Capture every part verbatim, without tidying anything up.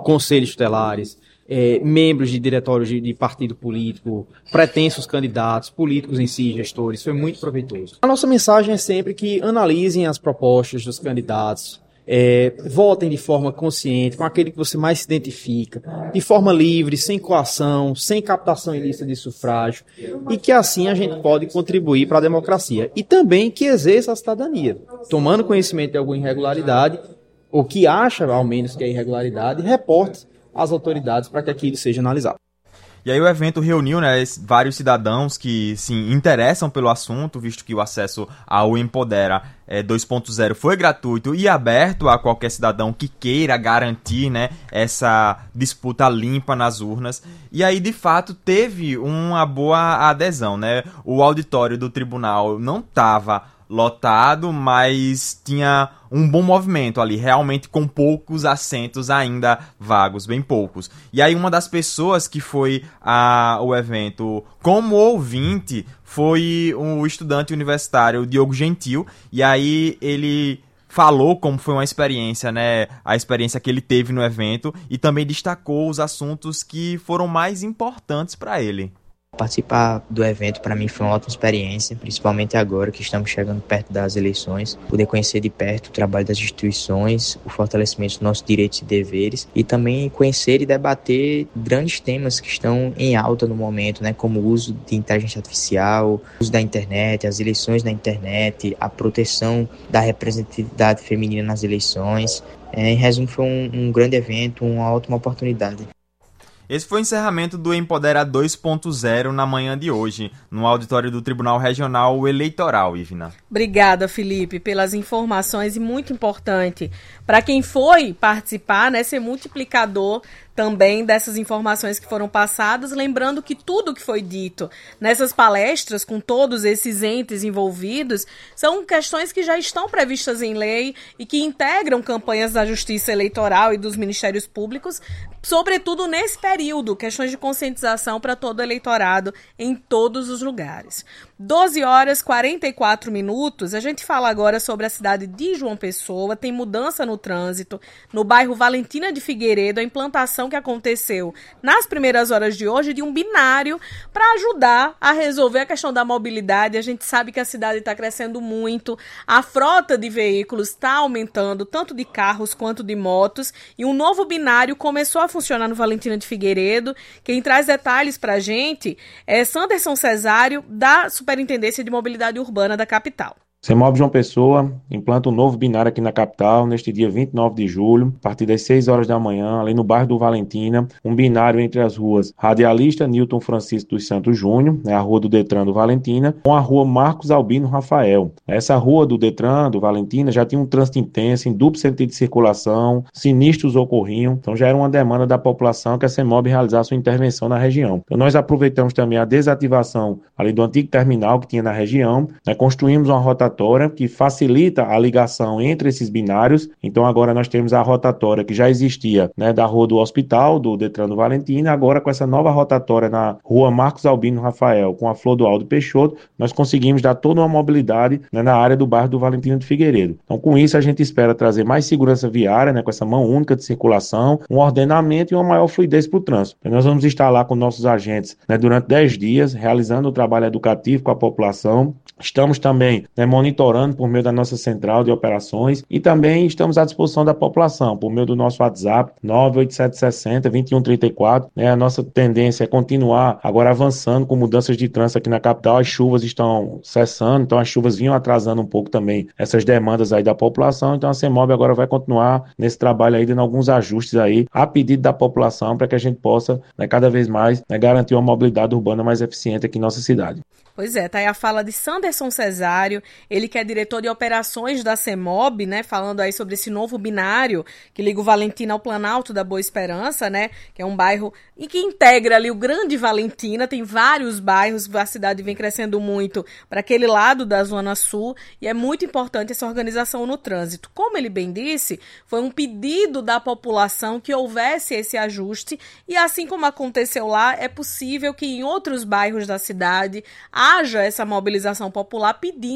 conselhos tutelares, é, membros de diretórios de, de partido político, pretensos candidatos, políticos em si, gestores. Foi muito proveitoso. A nossa mensagem é sempre que analisem as propostas dos candidatos, É, votem de forma consciente, com aquele que você mais se identifica, de forma livre, sem coação, sem captação ilícita de sufrágio, e que assim a gente pode contribuir para a democracia. E também que exerça a cidadania, tomando conhecimento de alguma irregularidade, ou que acha, ao menos, que é irregularidade, reporte às autoridades para que aquilo seja analisado. E aí o evento reuniu, né, vários cidadãos que se interessam pelo assunto, visto que o acesso ao Empodera é, dois ponto zero foi gratuito e aberto a qualquer cidadão que queira garantir, né, essa disputa limpa nas urnas. E aí, de fato, teve uma boa adesão, né? O auditório do tribunal não estava lotado, mas tinha um bom movimento ali, realmente com poucos assentos ainda vagos, bem poucos. E aí uma das pessoas que foi ao evento como ouvinte foi o estudante universitário Diogo Gentil, e aí ele falou como foi uma experiência, né, a experiência que ele teve no evento, e também destacou os assuntos que foram mais importantes para ele. Participar do evento para mim foi uma ótima experiência, principalmente agora que estamos chegando perto das eleições, poder conhecer de perto o trabalho das instituições, o fortalecimento dos nossos direitos e deveres, e também conhecer e debater grandes temas que estão em alta no momento, né, como o uso de inteligência artificial, o uso da internet, as eleições na internet, a proteção da representatividade feminina nas eleições. É, em resumo, foi um, um grande evento, uma ótima oportunidade. Esse foi o encerramento do Empodera dois ponto zero na manhã de hoje, no auditório do Tribunal Regional Eleitoral, Ivna. Obrigada, Felipe, pelas informações, e muito importante para quem foi participar, né, ser multiplicador também dessas informações que foram passadas, lembrando que tudo que foi dito nessas palestras, com todos esses entes envolvidos, são questões que já estão previstas em lei e que integram campanhas da Justiça Eleitoral e dos Ministérios Públicos, sobretudo nesse período, questões de conscientização para todo o eleitorado em todos os lugares. doze horas e quarenta e quatro minutos, a gente fala agora sobre a cidade de João Pessoa. Tem mudança no trânsito, no bairro Valentina de Figueiredo, a implantação que aconteceu nas primeiras horas de hoje de um binário para ajudar a resolver a questão da mobilidade. A gente sabe que a cidade está crescendo muito, a frota de veículos está aumentando, tanto de carros quanto de motos, e um novo binário começou a funcionar no Valentina de Figueiredo. Quem traz detalhes para a gente é Sanderson Cesário, da Superintendência de Mobilidade Urbana da capital. CEMOB João Pessoa implanta um novo binário aqui na capital, neste dia vinte e nove de julho, a partir das seis horas da manhã, ali no bairro do Valentina, um binário entre as ruas Radialista Newton Francisco dos Santos Júnior, né, a rua do Detran do Valentina, com a rua Marcos Albino Rafael. Essa rua do Detran do Valentina já tinha um trânsito intenso, em duplo sentido de circulação, sinistros ocorriam, então já era uma demanda da população que a CEMOB realizasse uma intervenção na região. Então nós aproveitamos também a desativação ali do antigo terminal que tinha na região, né, construímos uma rotatória que facilita a ligação entre esses binários. Então agora nós temos a rotatória que já existia, né, da rua do Hospital, do Detran do Valentina. Agora com essa nova rotatória na rua Marcos Albino Rafael, com a Flor do Aldo Peixoto, nós conseguimos dar toda uma mobilidade, né, na área do bairro do Valentina de Figueiredo. Então com isso a gente espera trazer mais segurança viária, né, com essa mão única de circulação, um ordenamento e uma maior fluidez para o trânsito. Então, nós vamos estar lá com nossos agentes, né, durante dez dias, realizando o trabalho educativo com a população. Estamos também, né, monitorando por meio da nossa central de operações, e também estamos à disposição da população por meio do nosso WhatsApp nove oito sete seis zero, dois um três quatro. Né, a nossa tendência é continuar agora avançando com mudanças de trânsito aqui na capital. As chuvas estão cessando, então as chuvas vinham atrasando um pouco também essas demandas aí da população. Então a CEMOB agora vai continuar nesse trabalho aí, dando alguns ajustes aí a pedido da população, para que a gente possa, né, cada vez mais, né, garantir uma mobilidade urbana mais eficiente aqui em nossa cidade. Pois é, tá aí a fala de Sanderson Cesário, ele que é diretor de operações da CEMOB, né, falando aí sobre esse novo binário que liga o Valentina ao Planalto da Boa Esperança, né, que é um bairro e que integra ali o Grande Valentina. Tem vários bairros, a cidade vem crescendo muito para aquele lado da Zona Sul, e é muito importante essa organização no trânsito. Como ele bem disse, foi um pedido da população que houvesse esse ajuste, e assim como aconteceu lá, é possível que em outros bairros da cidade haja essa mobilização popular pedindo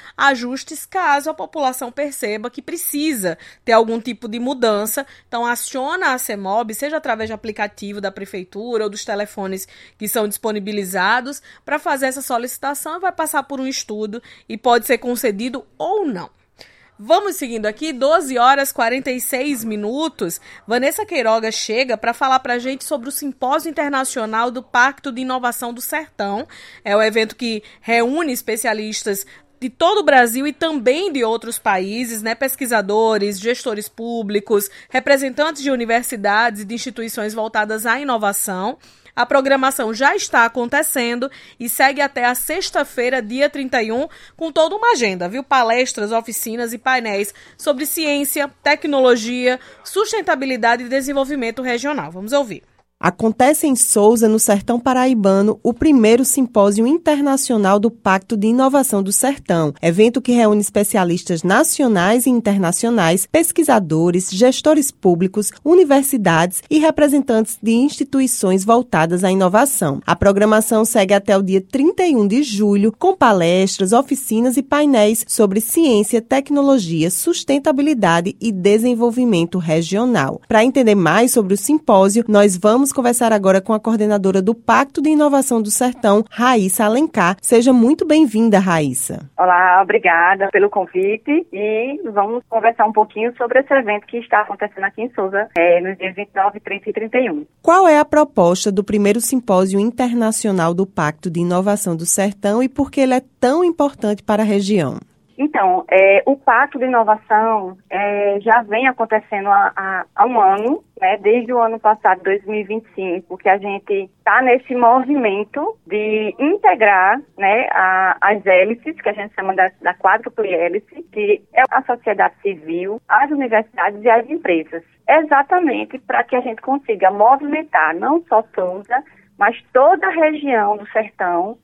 ajustes caso a população perceba que precisa ter algum tipo de mudança. Então, aciona a CEMOB, seja através de aplicativo da prefeitura ou dos telefones que são disponibilizados, para fazer essa solicitação e vai passar por um estudo e pode ser concedido ou não. Vamos seguindo aqui, doze horas e quarenta e seis minutos. Vanessa Queiroga chega para falar para a gente sobre o Simpósio Internacional do Pacto de Inovação do Sertão. É o evento que reúne especialistas de todo o Brasil e também de outros países, né? Pesquisadores, gestores públicos, representantes de universidades e de instituições voltadas à inovação. A programação já está acontecendo e segue até a sexta-feira, dia trinta e um, com toda uma agenda, viu? Palestras, oficinas e painéis sobre ciência, tecnologia, sustentabilidade e desenvolvimento regional. Vamos ouvir. Acontece em Souza, no Sertão Paraibano, o primeiro simpósio internacional do Pacto de Inovação do Sertão, evento que reúne especialistas nacionais e internacionais, pesquisadores, gestores públicos, universidades e representantes de instituições voltadas à inovação. A programação segue até o dia trinta e um de julho, com palestras, oficinas e painéis sobre ciência, tecnologia, sustentabilidade e desenvolvimento regional. Para entender mais sobre o simpósio, nós vamos conversar agora com a coordenadora do Pacto de Inovação do Sertão, Raíssa Alencar. Seja muito bem-vinda, Raíssa. Olá, obrigada pelo convite e vamos conversar um pouquinho sobre esse evento que está acontecendo aqui em Souza, é, nos dias vinte e nove, trinta e trinta e um. Qual é a proposta do primeiro simpósio internacional do Pacto de Inovação do Sertão e por que ele é tão importante para a região? Então, é, o Pacto de Inovação é, já vem acontecendo há, há, há um ano, né, desde o ano passado, dois mil e vinte e cinco, que a gente está nesse movimento de integrar, né, a, as hélices, que a gente chama da, da quádruple hélice, que é a sociedade civil, as universidades e as empresas. Exatamente para que a gente consiga movimentar não só Souza, mas toda a região do Sertão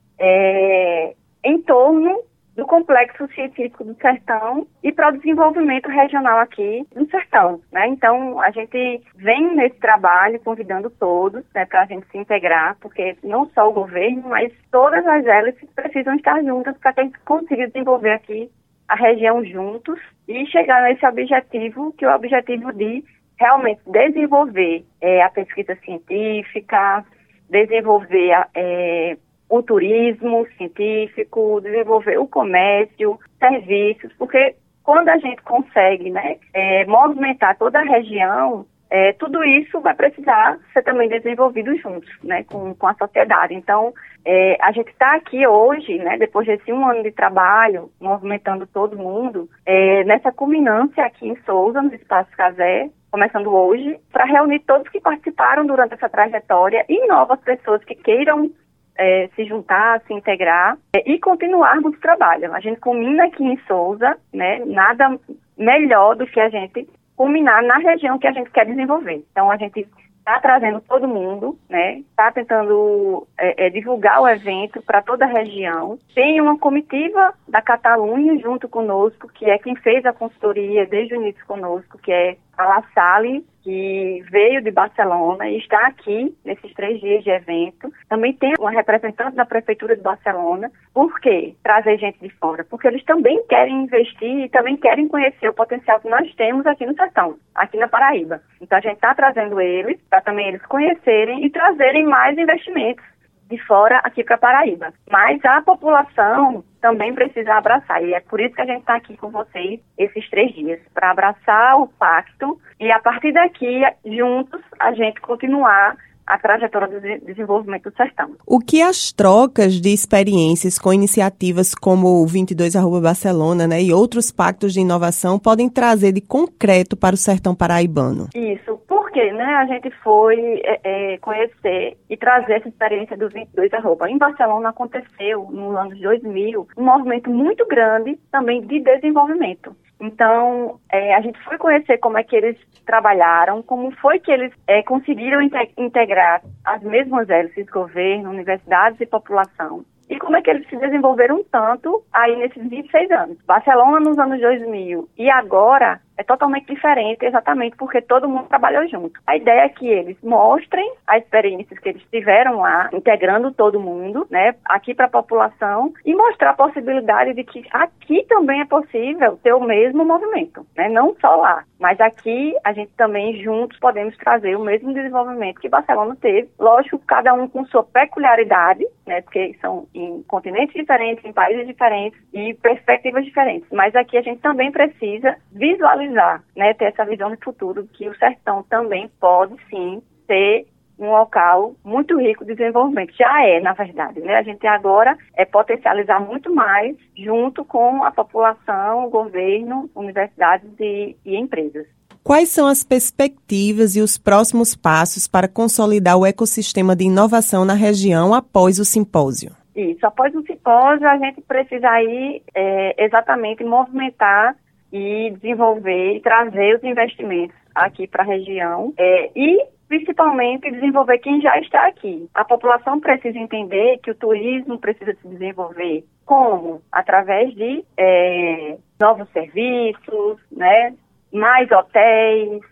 é, em torno do complexo científico do Sertão e para o desenvolvimento regional aqui no Sertão, né? Então, a gente vem nesse trabalho convidando todos, né, para a gente se integrar, porque não só o governo, mas todas as hélices precisam estar juntas para que a gente consiga desenvolver aqui a região juntos e chegar nesse objetivo, que é o objetivo de realmente desenvolver é, a pesquisa científica, desenvolver a... É, o turismo científico, desenvolver o comércio, serviços, porque quando a gente consegue, né, é, movimentar toda a região, é, tudo isso vai precisar ser também desenvolvido juntos, né, com, com a sociedade. Então, é, a gente está aqui hoje, né, depois desse um ano de trabalho, movimentando todo mundo, é, nessa culminância aqui em Souza, no Espaço Casé, começando hoje, para reunir todos que participaram durante essa trajetória e novas pessoas que queiram É, se juntar, se integrar é, e continuarmos o trabalho. A gente culmina aqui em Souza, né, nada melhor do que a gente culminar na região que a gente quer desenvolver. Então, a gente está trazendo todo mundo, né, está tentando é, é, divulgar o evento para toda a região. Tem uma comitiva da Catalunha junto conosco, que é quem fez a consultoria desde o início conosco, que é a La Salle, que veio de Barcelona e está aqui nesses três dias de evento. Também tem uma representante da Prefeitura de Barcelona. Por quê? Trazer gente de fora. Porque eles também querem investir e também querem conhecer o potencial que nós temos aqui no Sertão, aqui na Paraíba. Então a gente está trazendo eles, para também eles conhecerem e trazerem mais investimentos de fora aqui para Paraíba. Mas a população também precisa abraçar, e é por isso que a gente está aqui com vocês esses três dias, para abraçar o pacto e a partir daqui, juntos, a gente continuar a trajetória do desenvolvimento do Sertão. O que as trocas de experiências com iniciativas como o vinte e dois arroba Barcelona, né, e outros pactos de inovação podem trazer de concreto para o Sertão paraibano? Isso, porque, né, a gente foi é, é, conhecer e trazer essa experiência do vinte e dois arroba. Em Barcelona aconteceu, nos anos dois mil, um movimento muito grande também de desenvolvimento. Então, é, a gente foi conhecer como é que eles trabalharam, como foi que eles é, conseguiram integrar as mesmas hélices, governo, universidades e população. E como é que eles se desenvolveram tanto aí nesses vinte e seis anos. Barcelona nos anos dois mil e agora é totalmente diferente, exatamente porque todo mundo trabalhou junto. A ideia é que eles mostrem as experiências que eles tiveram lá, integrando todo mundo, né, aqui para a população, e mostrar a possibilidade de que aqui também é possível ter o mesmo movimento, né, não só lá, mas aqui a gente também juntos podemos trazer o mesmo desenvolvimento que Barcelona teve, lógico, cada um com sua peculiaridade, né, porque são em continentes diferentes, em países diferentes e perspectivas diferentes, mas aqui a gente também precisa visualizar, né, ter essa visão de futuro que o sertão também pode sim ser um local muito rico de desenvolvimento. Já é, na verdade, né? A gente agora é potencializar muito mais junto com a população, o governo, universidades e, e empresas. Quais são as perspectivas e os próximos passos para consolidar o ecossistema de inovação na região após o simpósio? Isso, após o simpósio a gente precisa aí é, exatamente movimentar e desenvolver e trazer os investimentos aqui para a região é, e principalmente desenvolver quem já está aqui. A população precisa entender que o turismo precisa se desenvolver como? Através de é, novos serviços, né? Mais hotéis,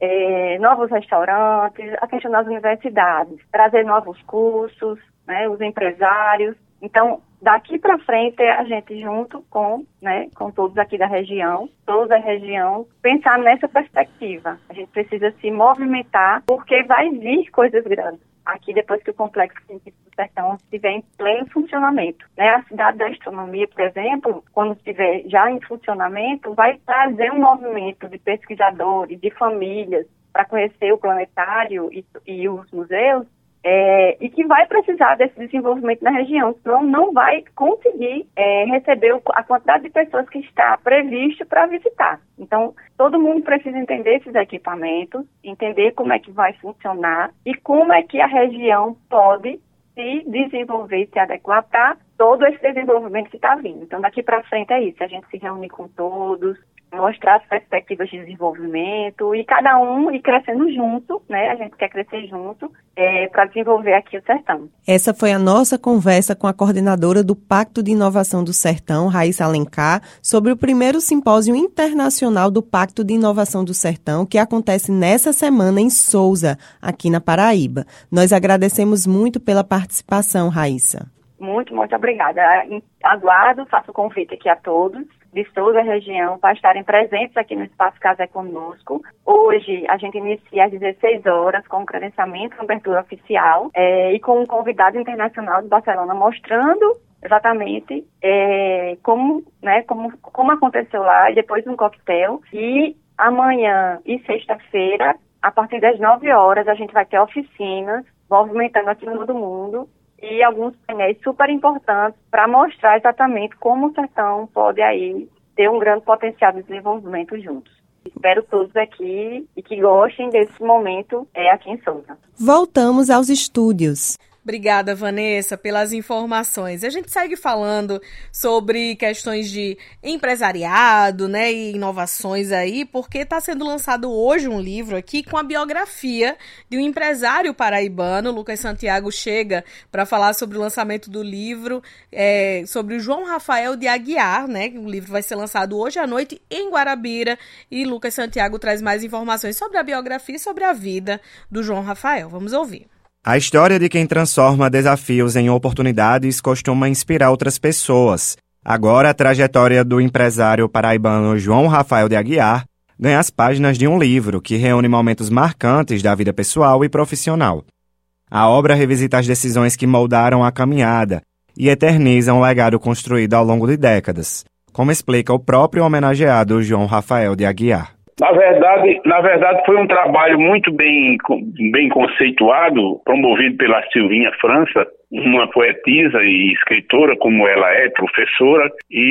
é, novos restaurantes, a questão das universidades, trazer novos cursos, né? Os empresários. Então, daqui para frente, a gente junto com, né, com todos aqui da região, toda a região, pensar nessa perspectiva. A gente precisa se movimentar porque vai vir coisas grandes. Aqui, depois que o Complexo Científico do Sertão estiver em pleno funcionamento, né? A Cidade da Astronomia, por exemplo, quando estiver já em funcionamento, vai trazer um movimento de pesquisadores, de famílias, para conhecer o planetário e, e os museus, É, e que vai precisar desse desenvolvimento na região, senão não vai conseguir é, receber a quantidade de pessoas que está previsto para visitar. Então, todo mundo precisa entender esses equipamentos, entender como é que vai funcionar e como é que a região pode se desenvolver e se adequar para todo esse desenvolvimento que está vindo. Então, daqui para frente é isso, a gente se reúne com todos, mostrar as perspectivas de desenvolvimento e cada um ir crescendo junto, né? A gente quer crescer junto é, para desenvolver aqui o Sertão. Essa foi a nossa conversa com a coordenadora do Pacto de Inovação do Sertão, Raíssa Alencar, sobre o primeiro simpósio internacional do Pacto de Inovação do Sertão, que acontece nessa semana em Sousa, aqui na Paraíba. Nós agradecemos muito pela participação, Raíssa. Muito, muito obrigada. Aguardo, faço o convite aqui a todos de toda a região para estarem presentes aqui no Espaço Casé conosco. Hoje a gente inicia às dezesseis horas com o credenciamento, abertura oficial é, e com um convidado internacional de Barcelona mostrando exatamente é, como, né, como, como aconteceu lá e depois um coquetel. E amanhã e sexta-feira, a partir das nove horas, a gente vai ter oficinas movimentando aqui no todo mundo e alguns painéis super importantes para mostrar exatamente como o sertão pode aí ter um grande potencial de desenvolvimento juntos. Espero todos aqui e que gostem desse momento é, aqui em Sousa. Voltamos aos estúdios. Obrigada, Vanessa, pelas informações. A gente segue falando sobre questões de empresariado, né, e inovações aí, porque está sendo lançado hoje um livro aqui com a biografia de um empresário paraibano. Lucas Santiago chega para falar sobre o lançamento do livro, é, sobre o João Rafael de Aguiar, né? O livro vai ser lançado hoje à noite em Guarabira e Lucas Santiago traz mais informações sobre a biografia e sobre a vida do João Rafael. Vamos ouvir. A história de quem transforma desafios em oportunidades costuma inspirar outras pessoas. Agora, a trajetória do empresário paraibano João Rafael de Aguiar ganha as páginas de um livro que reúne momentos marcantes da vida pessoal e profissional. A obra revisita as decisões que moldaram a caminhada e eterniza um legado construído ao longo de décadas, como explica o próprio homenageado João Rafael de Aguiar. Na verdade, na verdade foi um trabalho muito bem, bem conceituado, promovido pela Silvinha França, uma poetisa e escritora como ela é, professora,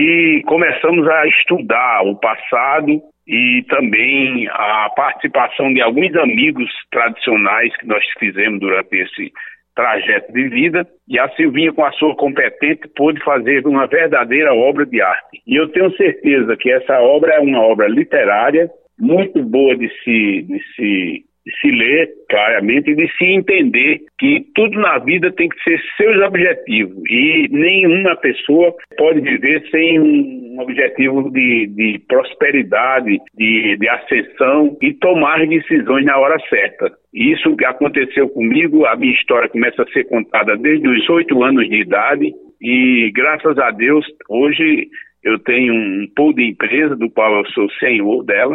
e começamos a estudar o passado e também a participação de alguns amigos tradicionais que nós fizemos durante esse trajeto de vida, e a Silvinha, com a sua competência, pôde fazer uma verdadeira obra de arte. E eu tenho certeza que essa obra é uma obra literária, muito boa de se, de se de se ler claramente e de se entender que tudo na vida tem que ser seus objetivos e nenhuma pessoa pode viver sem um objetivo de, de prosperidade, de, de ascensão e tomar decisões na hora certa. Isso que aconteceu comigo, a minha história começa a ser contada desde os oito anos de idade e graças a Deus hoje eu tenho um pool de empresa do qual eu sou senhor delas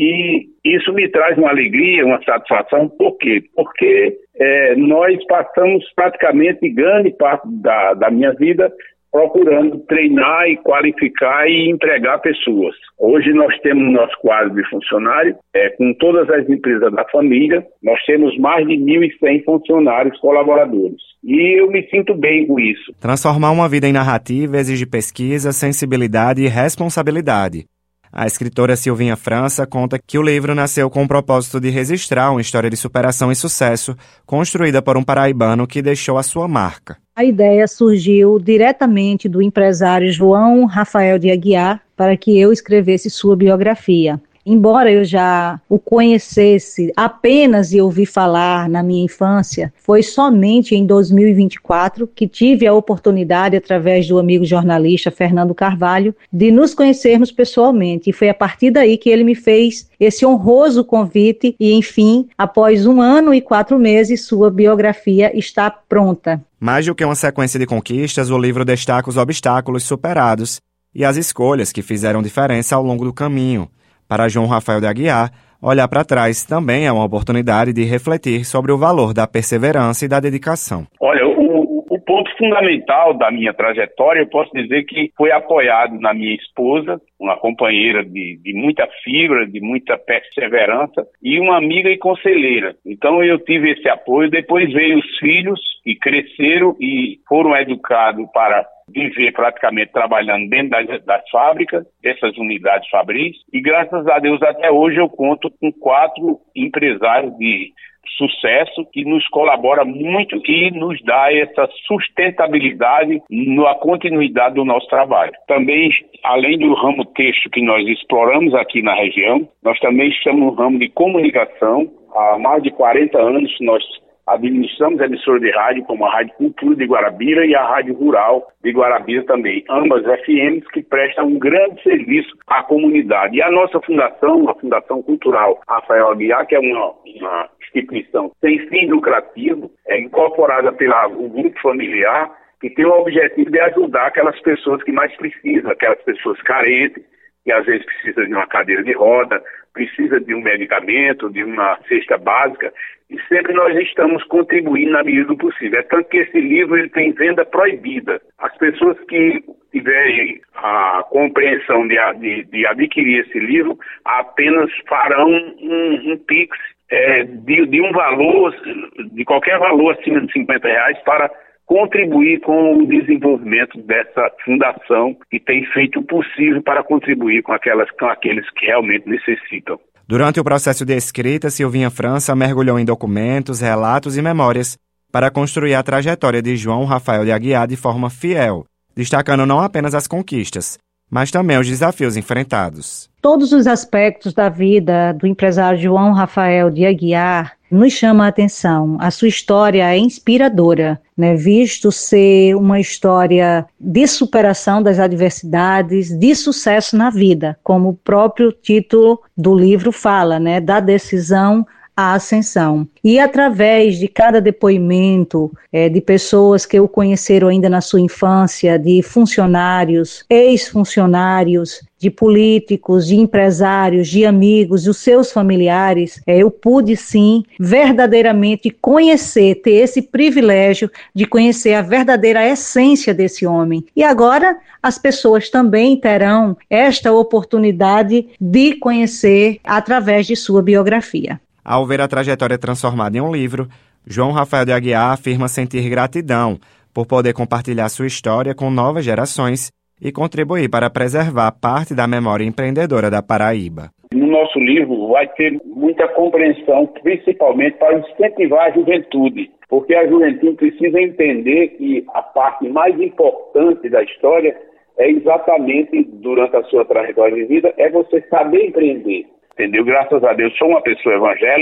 e isso me traz uma alegria, uma satisfação. Por quê? Porque é, nós passamos praticamente grande parte da, da minha vida procurando treinar e qualificar e empregar pessoas. Hoje nós temos nosso quadro de funcionários, é, com todas as empresas da família, nós temos mais de mil e cem funcionários colaboradores. E eu me sinto bem com isso. Transformar uma vida em narrativa exige pesquisa, sensibilidade e responsabilidade. A escritora Silvinha França conta que o livro nasceu com o propósito de registrar uma história de superação e sucesso construída por um paraibano que deixou a sua marca. A ideia surgiu diretamente do empresário João Rafael de Aguiar para que eu escrevesse sua biografia. Embora eu já o conhecesse apenas de ouvir falar na minha infância, foi somente em dois mil e vinte e quatro que tive a oportunidade, através do amigo jornalista Fernando Carvalho, de nos conhecermos pessoalmente. E foi a partir daí que ele me fez esse honroso convite e, enfim, após um ano e quatro meses, sua biografia está pronta. Mais do que uma sequência de conquistas, o livro destaca os obstáculos superados e as escolhas que fizeram diferença ao longo do caminho. Para João Rafael de Aguiar, olhar para trás também é uma oportunidade de refletir sobre o valor da perseverança e da dedicação. Olha, o, o ponto fundamental da minha trajetória, eu posso dizer que foi apoiado na minha esposa, uma companheira de, de muita fibra, de muita perseverança e uma amiga e conselheira. Então eu tive esse apoio, depois veio os filhos que cresceram e foram educados para viver praticamente trabalhando dentro das, das fábricas, dessas unidades fabris, e graças a Deus até hoje eu conto com quatro empresários de sucesso que nos colabora muito e nos dá essa sustentabilidade na continuidade do nosso trabalho. Também, além do ramo texto que nós exploramos aqui na região, nós também estamos no ramo de comunicação. Há mais de quarenta anos nós administramos a emissora de rádio, como a Rádio Cultura de Guarabira e a Rádio Rural de Guarabira também, ambas F Ms que prestam um grande serviço à comunidade. E a nossa fundação, a Fundação Cultural Rafael Aguiar, que é uma, uma instituição sem fim lucrativo, é incorporada pelo grupo familiar, que tem o objetivo de ajudar aquelas pessoas que mais precisam, aquelas pessoas carentes, que às vezes precisam de uma cadeira de roda, precisa de um medicamento, de uma cesta básica, e sempre nós estamos contribuindo na medida do possível. É tanto que esse livro ele tem venda proibida. As pessoas que tiverem a compreensão de, de, de adquirir esse livro apenas farão um, um Pix é, de, de um valor, de qualquer valor acima de cinquenta reais para contribuir com o desenvolvimento dessa fundação que tem feito o possível para contribuir com, aquelas, com aqueles que realmente necessitam. Durante o processo de escrita, Silvinha França mergulhou em documentos, relatos e memórias para construir a trajetória de João Rafael de Aguiar de forma fiel, destacando não apenas as conquistas, mas também os desafios enfrentados. Todos os aspectos da vida do empresário João Rafael de Aguiar nos chama a atenção. A sua história é inspiradora, né? Visto ser uma história de superação das adversidades, de sucesso na vida, como o próprio título do livro fala, né? Da decisão à ascensão. E através de cada depoimento é, de pessoas que o conheceram ainda na sua infância, de funcionários, ex-funcionários, de políticos, de empresários, de amigos, dos seus familiares, é, eu pude sim verdadeiramente conhecer, ter esse privilégio de conhecer a verdadeira essência desse homem. E agora as pessoas também terão esta oportunidade de conhecer através de sua biografia. Ao ver a trajetória transformada em um livro, João Rafael de Aguiar afirma sentir gratidão por poder compartilhar sua história com novas gerações e contribuir para preservar parte da memória empreendedora da Paraíba. No nosso livro vai ter muita compreensão, principalmente para incentivar a juventude, porque a juventude precisa entender que a parte mais importante da história é exatamente, durante a sua trajetória de vida, é você saber empreender. Entendeu? Graças a Deus, sou uma pessoa evangélica,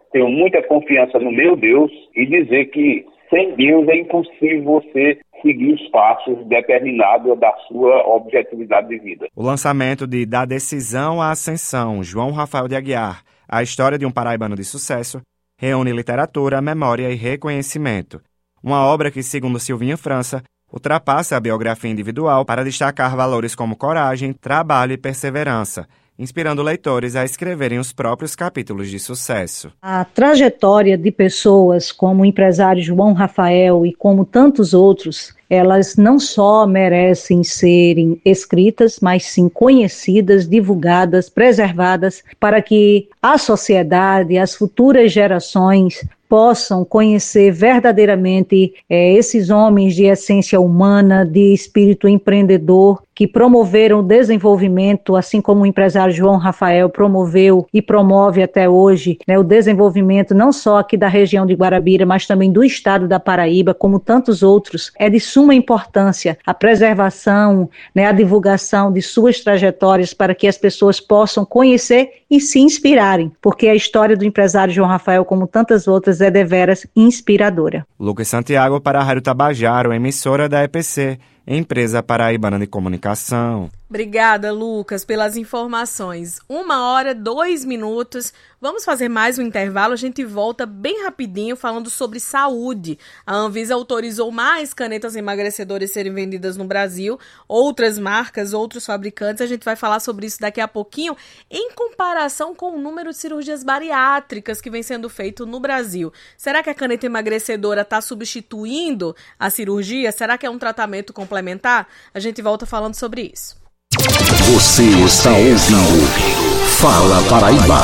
tenho muita confiança no meu Deus e dizer que sem Deus é impossível você seguir os passos determinados da sua objetividade de vida. O lançamento de Da Decisão à Ascensão, João Rafael de Aguiar, a história de um paraibano de sucesso, reúne literatura, memória e reconhecimento. Uma obra que, segundo Silvinha França, ultrapassa a biografia individual para destacar valores como coragem, trabalho e perseverança, inspirando leitores a escreverem os próprios capítulos de sucesso. A trajetória de pessoas como o empresário João Rafael e como tantos outros, elas não só merecem serem escritas, mas sim conhecidas, divulgadas, preservadas, para que a sociedade, as futuras gerações possam conhecer verdadeiramente é, esses homens de essência humana, de espírito empreendedor, que promoveram o desenvolvimento, assim como o empresário João Rafael promoveu e promove até hoje, né, o desenvolvimento não só aqui da região de Guarabira, mas também do estado da Paraíba, como tantos outros. É de suma importância a preservação, né, a divulgação de suas trajetórias para que as pessoas possam conhecer e se inspirarem, porque a história do empresário João Rafael, como tantas outras, é deveras inspiradora. Lucas Santiago para a Rádio Tabajara, emissora da E P C, Empresa Paraibana de Comunicação. Obrigada, Lucas, pelas informações. Uma hora, dois minutos. Vamos fazer mais um intervalo. A gente volta bem rapidinho falando sobre saúde. A Anvisa autorizou mais canetas emagrecedoras serem vendidas no Brasil. Outras marcas, outros fabricantes. A gente vai falar sobre isso daqui a pouquinho, em comparação com o número de cirurgias bariátricas que vem sendo feito no Brasil. Será que a caneta emagrecedora está substituindo a cirurgia? Será que é um tratamento complementar? A gente volta falando sobre isso. Você está ouvindo Fala Paraíba.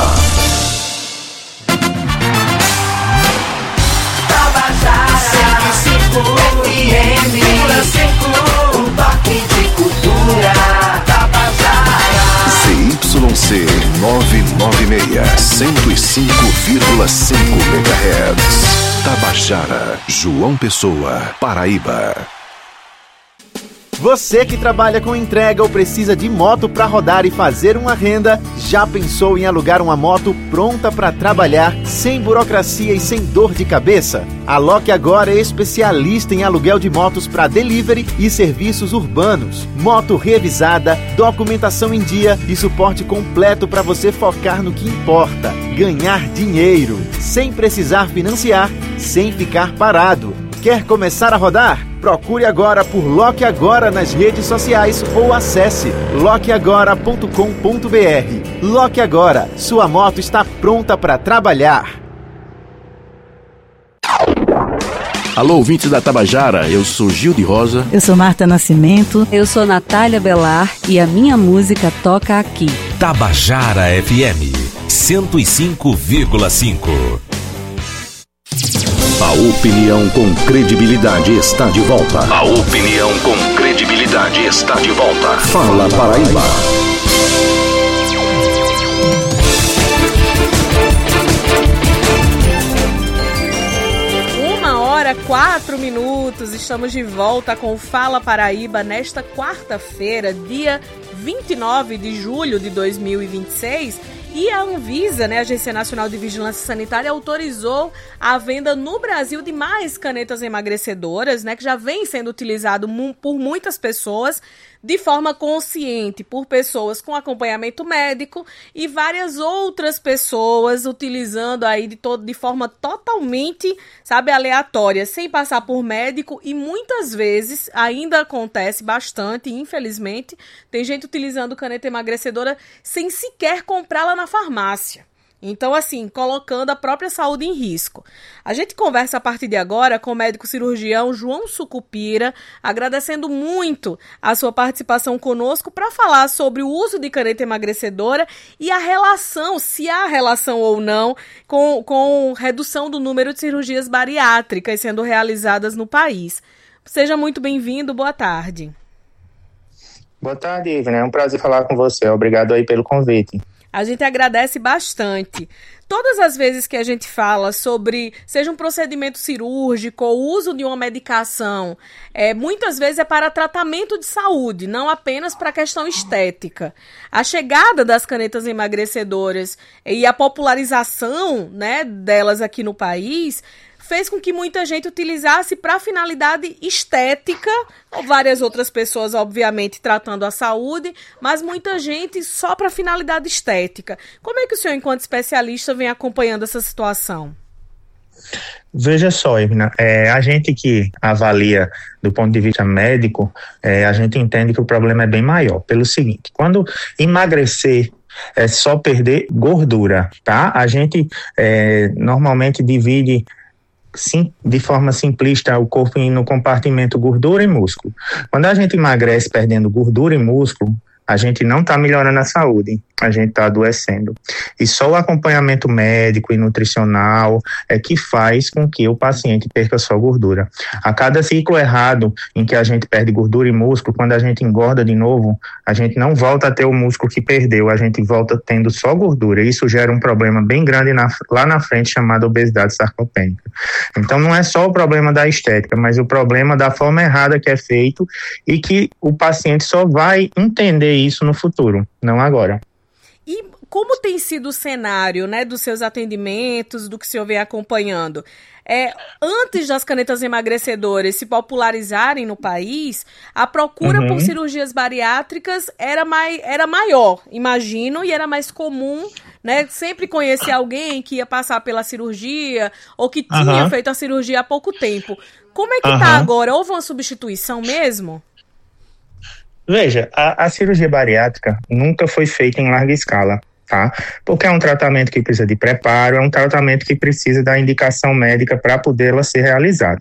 Tabajara cento e cinco F M, um toque de cultura. Tabajara Z Y C novecentos e noventa e seis, cento e cinco vírgula cinco megahertz. Tabajara, João Pessoa, Paraíba. Você que trabalha com entrega ou precisa de moto para rodar e fazer uma renda, já pensou em alugar uma moto pronta para trabalhar, sem burocracia e sem dor de cabeça? A Loque Agora é especialista em aluguel de motos para delivery e serviços urbanos. Moto revisada, documentação em dia e suporte completo para você focar no que importa: ganhar dinheiro, sem precisar financiar, sem ficar parado. Quer começar a rodar? Procure agora por Loque Agora nas redes sociais ou acesse loque agora ponto com ponto b r. Loque Agora, sua moto está pronta para trabalhar. Alô, ouvintes da Tabajara, eu sou Gil de Rosa. Eu sou Marta Nascimento. Eu sou Natália Belar e a minha música toca aqui. Tabajara F M cento e cinco vírgula cinco. A opinião com credibilidade está de volta. A opinião com credibilidade está de volta. Fala Paraíba. Uma hora, quatro minutos. Estamos de volta com o Fala Paraíba nesta quarta-feira, dia vinte e nove de julho de dois mil e vinte e seis. E a Anvisa, né, a Agência Nacional de Vigilância Sanitária, autorizou a venda no Brasil de mais canetas emagrecedoras, né, que já vem sendo utilizado por muitas pessoas de forma consciente, por pessoas com acompanhamento médico e várias outras pessoas utilizando aí de, todo, de forma totalmente, sabe, aleatória, sem passar por médico, e muitas vezes ainda acontece bastante, infelizmente, tem gente utilizando caneta emagrecedora sem sequer comprá-la na farmácia. Então, assim, colocando a própria saúde em risco. A gente conversa a partir de agora com o médico cirurgião João Sucupira, agradecendo muito a sua participação conosco para falar sobre o uso de caneta emagrecedora e a relação, se há relação ou não, com, com redução do número de cirurgias bariátricas sendo realizadas no país. Seja muito bem-vindo, boa tarde. Boa tarde, Ivna, é um prazer falar com você. Obrigado aí pelo convite. A gente agradece bastante. Todas as vezes que a gente fala sobre, seja um procedimento cirúrgico ou uso de uma medicação, é, muitas vezes é para tratamento de saúde, não apenas para questão estética. A chegada das canetas emagrecedoras e a popularização, né, delas aqui no país fez com que muita gente utilizasse para finalidade estética, ou várias outras pessoas, obviamente, tratando a saúde, mas muita gente só para finalidade estética. Como é que o senhor, enquanto especialista, vem acompanhando essa situação? Veja só, Irina, é, a gente que avalia do ponto de vista médico, é, a gente entende que o problema é bem maior. Pelo seguinte, quando emagrecer é só perder gordura, tá? A gente é, normalmente divide Sim, de forma simplista o corpo no compartimento gordura e músculo. Quando a gente emagrece perdendo gordura e músculo, a gente não está melhorando a saúde, a gente está adoecendo. E só o acompanhamento médico e nutricional é que faz com que o paciente perca só gordura. A cada ciclo errado em que a gente perde gordura e músculo, quando a gente engorda de novo, a gente não volta a ter o músculo que perdeu, a gente volta tendo só gordura. Isso gera um problema bem grande na, lá na frente, chamado obesidade sarcopênica. Então não é só o problema da estética, mas o problema da forma errada que é feito e que o paciente só vai entender isso no futuro, não agora. E como tem sido o cenário, né, dos seus atendimentos, do que o senhor vem acompanhando? É, antes das canetas emagrecedoras se popularizarem no país, a procura uhum. por cirurgias bariátricas era, mai, era maior, imagino, e era mais comum, né? Sempre conhecer alguém que ia passar pela cirurgia ou que uhum. tinha feito a cirurgia há pouco tempo. Como é que uhum. tá agora? Houve uma substituição mesmo? Veja, a, a cirurgia bariátrica nunca foi feita em larga escala, tá? Porque é um tratamento que precisa de preparo, é um tratamento que precisa da indicação médica para poder ela ser realizada.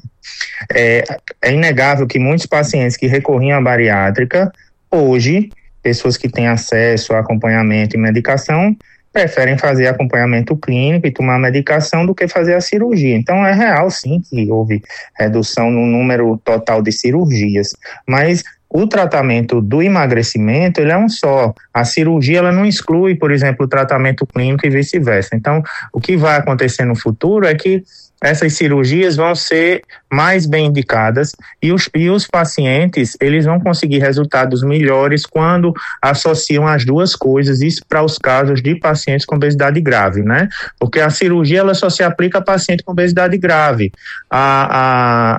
É, é inegável que muitos pacientes que recorriam à bariátrica, hoje, pessoas que têm acesso a acompanhamento e medicação, preferem fazer acompanhamento clínico e tomar medicação do que fazer a cirurgia. Então é real sim que houve redução no número total de cirurgias, mas o tratamento do emagrecimento, ele é um só. A cirurgia, ela não exclui, por exemplo, o tratamento clínico e vice-versa. Então, o que vai acontecer no futuro é que essas cirurgias vão ser mais bem indicadas e os, e os pacientes, eles vão conseguir resultados melhores quando associam as duas coisas, isso para os casos de pacientes com obesidade grave, né? Porque a cirurgia, ela só se aplica a paciente com obesidade grave. A, a,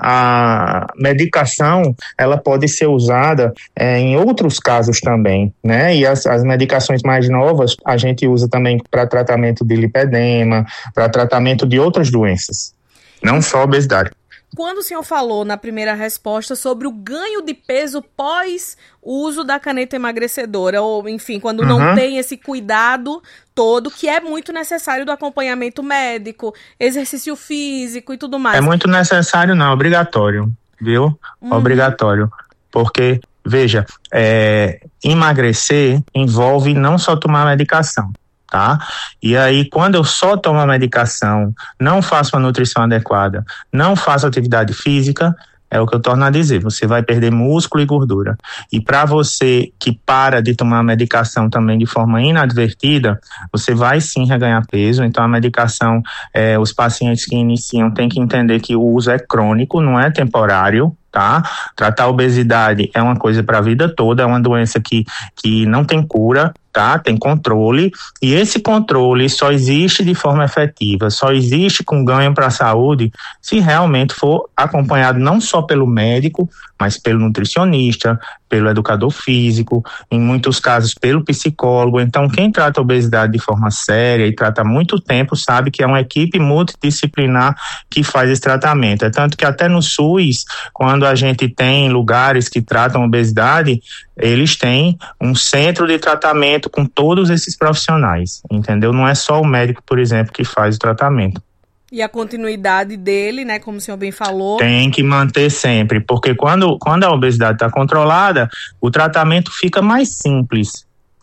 a medicação, ela pode ser usada é, em outros casos também, né? E as, as medicações mais novas, a gente usa também para tratamento de lipedema, para tratamento de outras doenças. Não só obesidade. Quando o senhor falou na primeira resposta sobre o ganho de peso pós uso da caneta emagrecedora, ou enfim, quando uhum. não tem esse cuidado todo, que é muito necessário do acompanhamento médico, exercício físico e tudo mais. É muito necessário não, obrigatório, viu? Uhum. Obrigatório, porque, veja, é, emagrecer envolve não só tomar medicação. Tá? E aí, quando eu só tomo a medicação, não faço uma nutrição adequada, não faço atividade física, é o que eu torno a dizer, você vai perder músculo e gordura. E para você que para de tomar a medicação também de forma inadvertida, você vai sim reganhar peso. Então a medicação, é, os pacientes que iniciam têm que entender que o uso é crônico, não é temporário. Tá? Tratar a obesidade é uma coisa para a vida toda, é uma doença que, que não tem cura, tá? Tem controle, e esse controle só existe de forma efetiva, só existe com ganho para a saúde se realmente for acompanhado não só pelo médico, mas pelo nutricionista, pelo educador físico, em muitos casos pelo psicólogo. Então quem trata a obesidade de forma séria e trata há muito tempo sabe que é uma equipe multidisciplinar que faz esse tratamento. É tanto que até no SUS, quando a gente tem lugares que tratam obesidade, eles têm um centro de tratamento com todos esses profissionais, entendeu? Não é só o médico, por exemplo, que faz o tratamento. E a continuidade dele, né, como o senhor bem falou... Tem que manter sempre, porque quando, quando a obesidade está controlada, o tratamento fica mais simples,